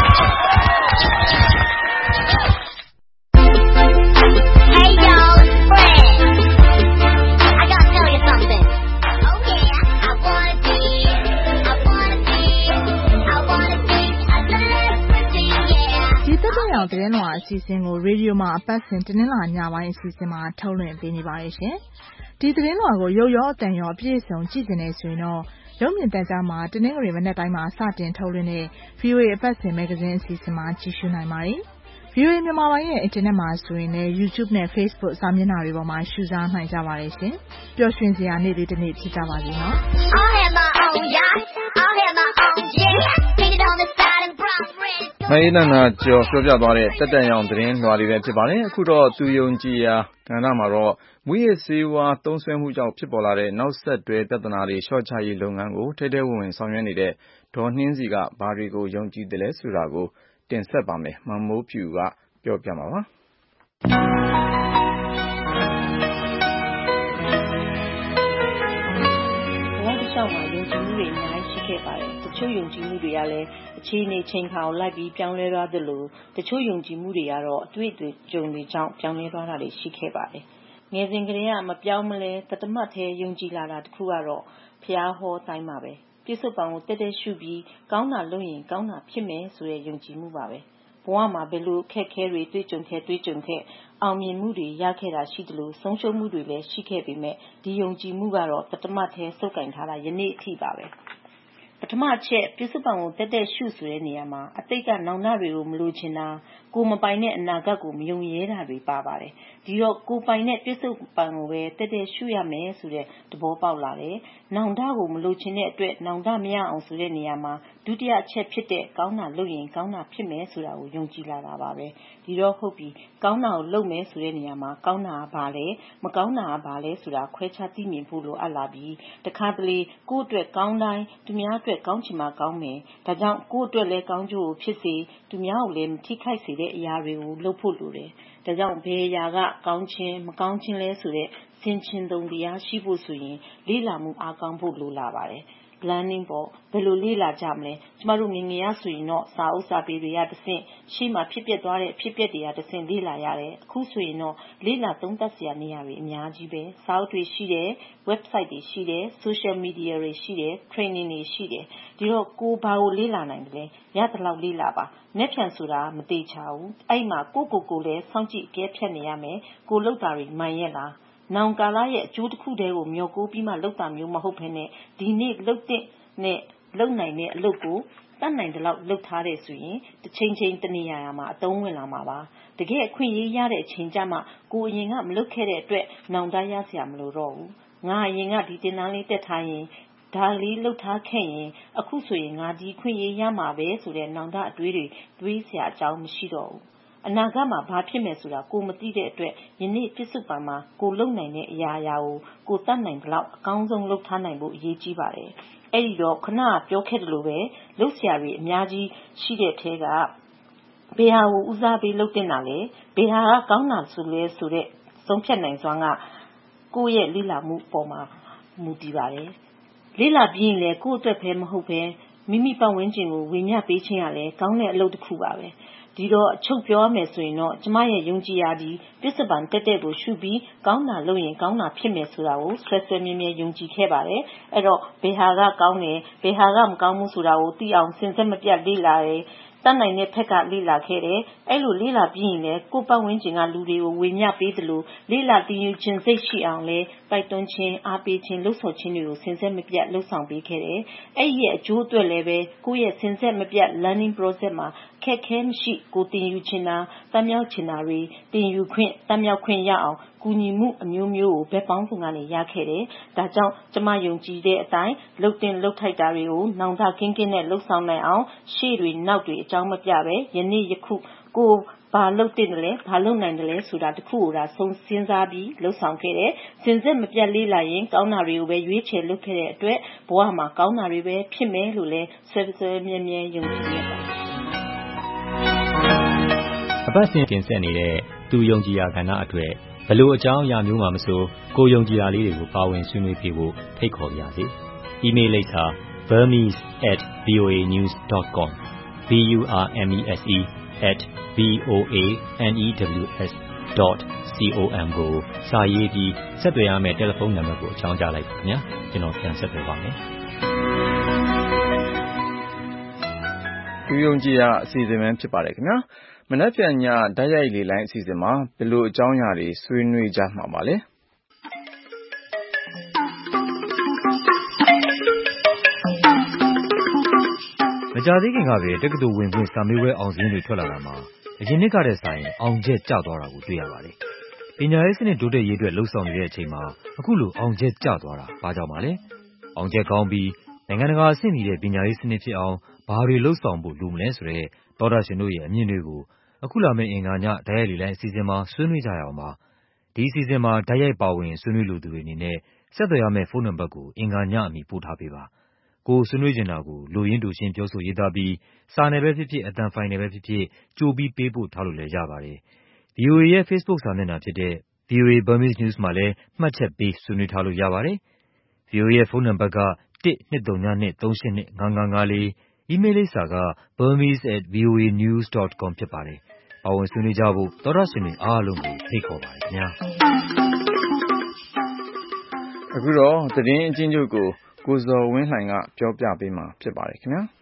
Hey y'all, it's Fred. I gotta tell you something. Oh yeah, I wanna be, I wanna be, I wanna be a celebrity, yeah. ဒီသက်သက်ရောက်သတင်းလွှာအစီအစဉ်ကိုရေဒီယိုမှာအပတ်စဉ်တင်းနှလာညပိုင်းအစီအစဉ်မှာထုတ်လွှင့်ပေးနေပါတယ်ရှင်။ဒီသတင်းလွှာကိုရုပ်ရောအသံရောအပြည့်အစုံကြည့်နေဆိုရင်တော့ရုပ်မြင်သံကြားမှာတင်းနှငွေမနေ့တိုင်းမှာစတင်ထုတ်လွှင့်တဲ့ ဗွီအိုအေ အပတ်စဉ်မဂ္ဂဇင်းအစီအစဉ်မှာကြည့်ရှုနိုင်ပါတယ်။ ဗွီအိုအေမြန်မာပိုင်းရဲ့အင်တာနက်မှာဆိုရင်လည်း YouTube နဲ့ Facebook စာမျက်နှာတွေပေါ်မှာရှုစားနိုင်ကြပါတယ်ရှင်။ပျော်ရွှင်စရာနေ့လေးတစ်နေ့ဖြစ်ကြပါစေနော်။ I'll have my own yacht, I'll have my own jet, painted on the side and brown red. မအေးနန္ဒာကျော်ပြောပြသွားတဲ့တက်တန်ရောင်သတင်းလွှာတွေပဲဖြစ်ပါတယ်အခုတော့သူယုံကြည်ရာကဏ္ဍမှာတော့မူရစ်ဆေးဝါးသုံးစွဲမှုကြောင့်ဖြစ်ပေါ်လာတဲ့နောက်ဆက်တွဲပြဿနာတွေလျှော့ချရေးလုပ်ငန်းကိုထဲထဲဝင်ဝင်ဆောင်ရွက်နေတဲ့ဒေါ်နှင်းစီကဘာတွေကိုယုံကြည်တယ်လဲဆိုတာကိုတင်ဆက်ပါမယ်မမိုးဖြူကပြောပြမှာပါဘဝတစ်လျှောက်မှာယုံကြည်မှုတွေအများကြီးရှိခဲ့ပါတယ်တချို့ယုံကြည်မှုတွေကလည်းအခြေအနေချိန်ခါကိုလိုက်ပြီးပြောင်းလဲသွားသလိုတချို့ယုံကြည်မှုတွေကတော့အတွေ့အကြုံတွေကြောင့်ပြောင်းလဲသွားတာတွေရှိခဲ့ပါတယ်ငယ်စဉ်ကတည်းကမပြောင်းမလဲတသမတ်သေးယုံကြည်လာတာတခုကတော့ဖျားဟောတိုင်းပါပဲပြစ္ဆုတ်ပံကိုတက်တက်ရှုပြီးကောင်းတာလုပ်ရင်ကောင်းတာဖြစ်မယ်ဆိုတဲ့ယုံကြည်မှုပါပဲဘဝမှာဘယ်လိုအခက်အခဲတွေတွေ့ကြုံခဲ့တွေ့ကြုံခဲ့အောင်မြင်မှုတွေရခဲ့တာရှိသလိုဆုံးရှုံးမှုတွေလည်းရှိခဲ့ပေမဲ့ဒီယုံကြည်မှုကတော့တသမတ်သေးစုပ်ကင်ထားတာယနေ့အထိပါပဲပထမအချက်ပြစ္ဆုတ်ပံကိုတက်တက်ရှုဆိုတဲ့နေရာမှာအတိတ်ကနောင်တတွေကိုမလိုချင်တာကိုမပိုင်တဲ့အနာဂတ်ကိုမယုံရဲတာတွေပါပါတယ်ဒီတော့ကိုပိုင်တဲ့ပြစ္ဆုတ်ပံကိုပဲတက်တက်ရှုရမယ်ဆိုတဲ့သဘောပေါက်လာတယ်နောင်တကိုမလိုချင်တဲ့အတွက်နောင်တမရအောင်ဆိုတဲ့နေရာမှာဒုတိယအချက်ဖြစ်တဲ့ကောင်းတာလုပ်ရင်ကောင်းတာဖြစ်မယ်ဆိုတာကိုယုံကြည်လာတာပါပဲဒီတော့ဟုတ်ပြီကောင်းတာကိုလုပ်မယ်ဆိုတဲ့နေရာမှာကောင်းတာကဘာလဲမကောင်းတာကဘာလဲဆိုတာခွဲခြားသိမြင်ဖို့လိုအပ်လာပြီးတခါတလေကိုယ့်အတွက်ကောင်းတိုင်းသူများအတွက်ကောင်းချင်မှကောင်းမယ်ဒါကြောင့်ကိုယ့်အတွက်လည်းကောင်းကျိုးကိုဖြစ်စေသူများကိုလည်းမထိခိုက်စေတဲ့အရာတွေကိုလုပ်ဖို့လိုတယ်ဒါကြောင့်ဘယ်အရာကကောင်းခြင်းမကောင်းခြင်းလဲဆိုတဲ့စင်ချင်သုံးတရားရှိဖို့ဆိုရင်လေ့လာမှုအားကောင်းဖို့လိုလာပါတယ်planning ပေါ့ဘယ်လိုလေ့လာကြမလဲကျမတို့ငငယ်ရဆိုရင်တော့စာအုပ်စာပေတွေကတဆင့်ရှေ့မှာဖြစ်ပျက်သွားတဲ့ဖြစ်ပျက်တွေကတဆင့်လေ့လာရတယ်အခုဆိုရင်တော့လေ့လာသုံးသပ်စရာနေရာတွေအများကြီးပဲစာအုပ်တွေရှိတယ် website တွေရှိတယ် social media တွေရှိတယ် training တွေရှိတယ်ဒီတော့ကိုဘာကိုလေ့လာနိုင်တယ်လဲရသလောက်လေ့လာပါနဲ့ဖြန်ဆိုတာမသေးချာဘူးအဲ့မှာကိုကိုကိုလည်းစောင့်ကြည့်အကဲဖြတ်နေရမယ်ကိုလောက်တာတွေမှန်ရဲ့လားနောင်ကာလရဲ့အကျိုးတစ်ခုတည်းကိုမျှော်ကိုးပြီးမှလုပ်တာမျိုးမဟုတ်ဘဲနဲ့ဒီနေ့လုပ်တဲ့နဲ့လုပ်နိုင်တဲ့အလုပ်ကိုတတ်နိုင်တဲ့လောက်လုပ်ထားတယ်ဆိုရင်တစ်ချိန်ချိန်တနေရာမှာအသုံးဝင်လာမှာပါတကယ်အခွင့်အရေးရတဲ့အချိန်ကြမှာကိုအရင်ကမလုပ်ခဲ့တဲ့အတွက်နောင်တရစရာမလိုတော့ဘူးငါအရင်ကဒီတင်တန်းလေးတက်ထားရင်ဒါလေးလှုပ်ထားခဲ့ရင်အခုဆိုရင်ငါဒီခွင့်ရေးရမှာပဲဆိုတဲ့နောင်တအတွေးတွေတွေးစရာအကြောင်းမရှိတော့ဘူးအနာဂတ်မှာဘာဖြစ်မယ်ဆိုတာကိုမသိတဲ့အတွက်ယနေ့ပြစ်စုံပါမှာကိုလုံနိုင်တဲ့အရာအရာကိုကိုတတ်နိုင်တဲ့လောက်အကောင်းဆုံးလုပ်ထားနိုင်ဖို့အရေးကြီးပါတယ်။အဲ့ဒီတော့ခဏပြောခဲ့တယ်လို့ပဲလုပ်ဆရာတွေအများကြီးရှိတဲ့ထဲကဘယ်ဟာကိုဦးစားပေးလုပ်တင်တာလဲဘယ်ဟာကကောင်းတာဆိုလဲဆိုတဲ့ဆုံးဖြတ်နိုင်စွမ်းကကိုယ့်ရဲ့လေ့လာမှုပေါ်မှာမူတည်ပါတယ်။လေ့လာပြီးရင်လည်းကိုယ့်အတွက်ပဲမဟုတ်ပဲမိမိပတ်ဝန်းကျင်ကိုဝေမျှပေးခြင်းရလဲကောင်းတဲ့အလုပ်တစ်ခုပါပဲ။ဒီတော့အချုပ်ပြောမယ်ဆိုရင်တော့ကျမရဲ့ယုံကြည်ရာဒီပြစ္ဆုတ်ပံတက်တဲ့ကိုရှုပြီးကောင်းတာလုပ်ရင်ကောင်းတာဖြစ်မယ်ဆိုတာကိုဆွဲဆွဲမြဲမြဲယုံကြည်ခဲ့ပါတယ်။အဲ့တော့ဘယ်ဟာကကောင်းတယ်ဘယ်ဟာကမကောင်းဘူးဆိုတာကိုသိအောင်စဉ်ဆက်မပြတ်လေ့လာတယ်တတ်နိုင်တဲ့ဖက်ကလေ့လာခဲ့တယ်အဲ့လိုလေ့လာပြီးရင်လည်းကိုယ့်ပတ်ဝန်းကျင်ကလူတွေကိုဝေမျှပေးသလိုလေ့လာတည်ယူခြင်းစိတ်ရှိအောင်လဲတိုက်တွန်းခြင်းအားပေးခြင်းလှုပ်ဆော်ခြင်းတွေကိုစဉ်ဆက်မပြတ်လှုပ်ဆောင်ပေးခဲ့တယ်အဲ့ဒီရဲ့အကျိုးအတွက်လည်းပဲကိုယ့်ရဲ့စဉ်ဆက်မပြတ် learning process မှာခက်ခဲမရှိကိုတည်ယူခြင်းတာတမ်းမြောက်ခြင်းတာတွေတည်ယူခွင့်တမ်းမြောက်ခွင့်ရအောင်ကူညီမှုအမျိုးမျိုးကိုဘက်ပေါင်းစုံကနေရခဲ့တယ်ဒါကြောင့်ကျမယုံကြည်တဲ့အတိုင်းလှုပ်တင်လှုပ်ထိုက်တာတွေကိုနောင်တကင်းကင်းနဲ့လှုပ်ဆောင်နိုင်အောင်ရှေ့တွေနောက်တွေအကြောင်းမပြပဲယနေ့ယခုကိုဘာလုပ်တင်တယ်လဲဘာလုပ်နိုင်တယ်လဲဆိုတာတခုကိုဒါဆုံးစဉ်းစားပြီးလှုပ်ဆောင်ခဲ့တယ်စဉ်ဆက်မပြတ်လေးလာရင်ကောင်းတာတွေကိုပဲရွေးချယ်လုပ်ခဲ့တဲ့အတွက်ဘဝမှာကောင်းတာတွေပဲဖြစ်မယ်လို့လဲဆွဲဆွဲမြဲမြဲယုံကြည်ရပါတယ်အပတ်စဉ်တင်ဆက်နေတဲ့သူယုံကြည်ရာကဏ္ဍအတွက်ဘလို့အကြောင်းအရာမျိုးမှမဆိုကိုယုံကြည်ရာလေးတွေကိုပါဝင်ဆွေးနွေးပြဖို့ဖိတ်ခေါ်ပါရစေ။ email လိပ်စာ burmese at voanews dot com b u r m e s e at v o a n e w s dot com ကိုစာရေးပြီးဆက်သွယ်ရမယ့်တယ်လီဖုန်းနံပါတ်ကိုအကြောင်းကြားလိုက်ပါခင်ဗျာကျွန်တော်ပြန်ဆက်သွယ်ပါမယ်သူယုံကြည်ရာအစီအစဉ်ပဲဖြစ်ပါတယ်ခင်ဗျာမနက်ဖြန်ညဓာတ်ရိုက်လေလိုင်းအစီအစဉ်မှာဘယ်လိုအကြောင်းအရာတွေဆွေးနွေးကြမှာပါလဲမကြာသေးခင်ကပဲတက္ကသိုလ်ဝင်ခွင့်စာမေးပွဲအောင်စာရင်းတွေထွက်လာတာမှာအရင်နှစ်ကတည်းကဆိုင်အောင်ချက်ကျသွားတာကိုတွေ့ရပါတယ်။ပညာရေးစနစ်တိုးတက်ရေးအတွက်လှုံ့ဆော်နေတဲ့အချိန်မှာအခုလိုအောင်ချက်ကျသွားတာဘာကြောင့်ပါလဲ။အောင်ချက်ကောင်းပြီးနိုင်ငံတကာအဆင့်မီတဲ့ပညာရေးစနစ်ဖြစ်အောင်ဘာတွေလှုံ့ဆော်ဖို့လိုမလဲဆိုတဲ့သောတာရှင်တို့ရဲ့အမြင်တွေကိုအခုလာမယ့်အင်္ဂါညဓာတ်ရိုက်လေလိုင်းအစီအစဉ်မှာဆွေးနွေးကြရအောင်ပါ။ဒီအစီအစဉ်မှာဓာတ်ရိုက်ပါဝင်ဆွေးနွေးလိုသူတွေအနေနဲ့ဆက်သွယ်ရမယ့်ဖုန်းနံပါတ်ကိုအင်္ဂါညအမီပို့ထားပေးပါ။ကိုဆွေးနွေးချင်တာကိုလိုရင်းတူရှင်းပြောဆိုရေးသားပြီးစာနယ်ပဲဖြစ်ဖြစ်အသံဖိုင်နယ်ပဲဖြစ်ဖြစ်ကြိုပြီးပေးပို့ထားလို့လည်းရပါတယ်။ဗွီအိုအေရဲ့ Facebook စာမျက်နှာဖြစ်တဲ့ ဗွီအိုအေ Burmese News မှာလည်းမှတ်ချက်ပေးဆွေးနွေးထားလို့ရပါတယ်။ ဗွီအိုအေရဲ့ဖုန်းနံပါတ်က one two three two three eight two five five four အီးမေးလ်လိပ်စာက burmese at v o a news dot com ဖြစ်ပါတယ်။ပါဝင်ဆွေးနွေးကြဖို့သောတာရှင်တွေအားလုံးကိုဖိတ်ခေါ်ပါတယ်ခင်ဗျာ။အခုတော့သတင်းအချင်းချုပ်ကိုကိုဇော်ဝင်းလှိုင်ကပြောပြပေးမှာဖြစ်ပါတယ်ခင်ဗျာ။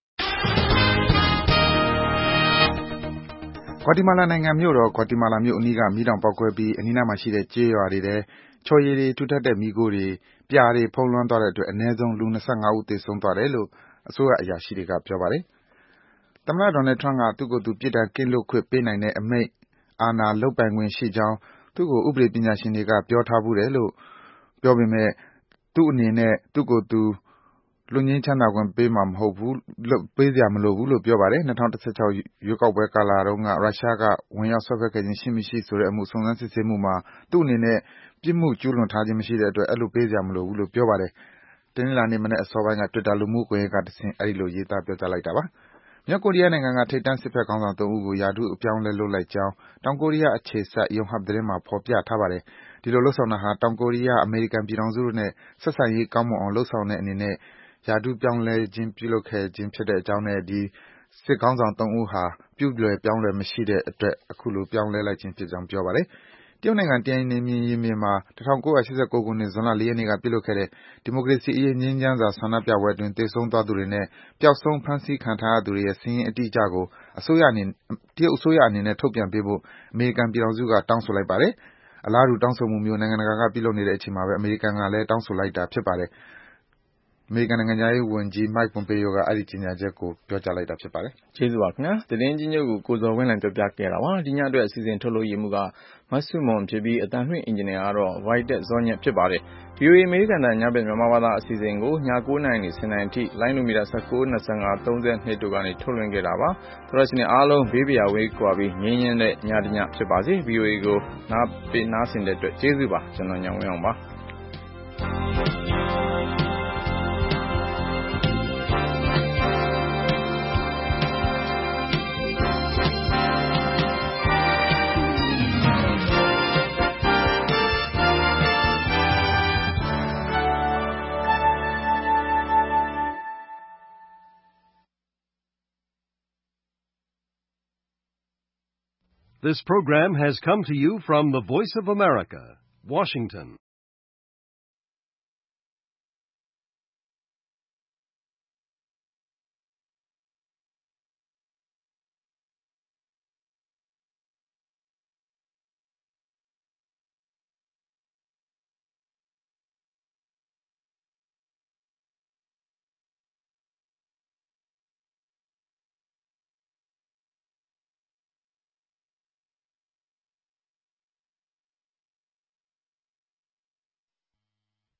ဂွါတီမာလာနိုင်ငံမြို့တော်ဂွါတီမာလာမြို့အနီးကမီးတောင်ပေါက်ကွဲပြီးအနီးနားမှာရှိတဲ့ကျေးရွာတွေထဲချော်ရည်တွေထူထပ်တဲ့မီးခိုးတွေပြာတွေဖုံးလွှမ်းသွားတဲ့အတွက်အနည်းဆုံးလူtwenty-fiveဦးသေဆုံးသွားတယ်လို့အစိုးရအရာရှိတွေကပြောပါတယ်။သမ္မတ Donald Trump ကသူ့ကိုယ်သူပြစ်ဒဏ်ကင်းလွတ်ခွင့်ပေးနိုင်တဲ့အမိန့်အာဏာလုပ်ပိုင်ခွင့်ရှိကြောင်းသူ့ကိုဥပဒေပညာရှင်တွေကပြောထားဘူးတယ်လို့ပြောပေမဲ့သူ့အနေနဲ့သူ့ကိုယ်သူလွတ်ငြိမ်းချမ်းသာခွင့်ပေးမှာမဟုတ်ဘူးပေးစရာမလိုဘူးလို့ပြောပါတယ်။twenty sixteenရွေးကောက်ပွဲကာလတုန်းကရုရှားကဝင်ရောက်စွက်ဖက်ခဲ့ခြင်းရှိမရှိဆိုတဲ့အမှုစုံစမ်းစစ်ဆေးမှုမှာသူ့အနေနဲ့ပြစ်မှုကျူးလွန်ထားခြင်းမရှိတဲ့အတွက်အဲဒီလိုပေးစရာမလိုဘူးလို့ပြောပါတယ်။တနင်္လာနေ့မနက်အစောပိုင်းက Twitter လူမှုကွန်ရက်ကတဆင့်အဲဒီလိုရေးသားပြောကြားလိုက်တာပါ။မြောက်ကိုရီးယားနိုင်ငံကထိပ်တန်းစစ်ဘက်ခေါင်းဆောင်threeဦးကိုရာထူးအပြောင်းအလဲလုပ်လိုက်ကြောင်းတောင်ကိုရီးယားအခြေစိုက် Yonhap သတင်းမှာဖော်ပြထားပါတယ်။ဒီလိုလုပ်ဆောင်တာဟာတောင်ကိုရီးယား၊အမေရိကန်ပြည်ထောင်စုတို့နဲ့ဆက်ဆံရေးကောင်းမွန်အောင်လုပ်ဆောင်တဲ့အနေနဲ့ရာထူးပြောင်းလဲခြင်းပြုလုပ်ခဲ့ခြင်းဖြစ်ကြောင်းနဲ့ဒီစစ်ခေါင်းဆောင်threeဦးဟာပြုလွယ်ပြောင်းလွယ်မရှိတဲ့အတွက်အခုလိုပြောင်းလဲလိုက်ခြင်းဖြစ်ကြောင်းပြောပါတယ်။တရုတ်နိုင်ငံတိန်ရင်ပြင်မှာnineteen eighty-nineခုနှစ်ဇွန်လfourရက်နေ့ကပြုလုပ်ခဲ့တဲ့ဒီမိုကရေစီအရေးငြိမ်းချမ်းစွာဆန္ဒပြပွဲအတွင်းသေဆုံးသွားသူတွေနဲ့ပျောက်ဆုံးဖမ်းဆီးခံထားရသူတွေရဲ့စာရင်းအတိအကျကိုအစိုးရအနေနဲ့တရုတ်အစိုးရအနေနဲ့ထုတ်ပြန်ပေးဖို့အမေရိကန်ပြည်ထောင်စုကတောင်းဆိုလိုက်ပါတယ်။အလားတူတောင်းဆိုမှုမျိုးနိုင်ငံတကာကပြုလုပ်နေတဲ့အချိန်မှာပဲအမေရိကန်ကလည်းတောင်းဆိုလိုက်တာဖြစ်ပါတယ်။အမေရိကန်နိုင်ငံခြားရေးဝန်ကြီး Mike Pompeo ကအဲဒီကြေညာချက်ကိုပြောကြားလိုက်တာဖြစ်ပါတယ်။ကျေးဇူးပါခင်ဗျာ။သတင်းကြီးညို့ကိုကိုဇော်ဝင်းလံပြောပြခဲ့တာပါ။ဒီညအတွက်အစီအစဉ်ထုတ်လုပ်ရေးမှူးကမဆုမွန်ဖြစ်ပြီးအတန်လွှင့်အင်ဂျင်နီယာကတော့ Voitek ဇော်ညက်ဖြစ်ပါတယ်။ ဗွီအိုအေအမေရိကန်တန်ညဘက်မြန်မာဘာသာအစီအစဉ်ကိုည၉နာရီနေ၁၀နာရီအထိလိုင်းနိုမီတာ၁၉ ၂၅ ၃၂တို့ကနေထုတ်လွှင့်ခဲ့တာပါ။သောရရှိမြအားလုံးဘေးပရာဝေးကွာပြီးငြိမ်းချမ်းတဲ့ညတစ်ညဖြစ်ပါစေ။ ဗွီအိုအေကိုနားပေးနားဆင်တဲ့အတွက်ကျေးဇူးပါ။ကျွန်တော်ညောင်ဝင်းအောင်ပါ။ This program has come to you from the Voice of America, Washington.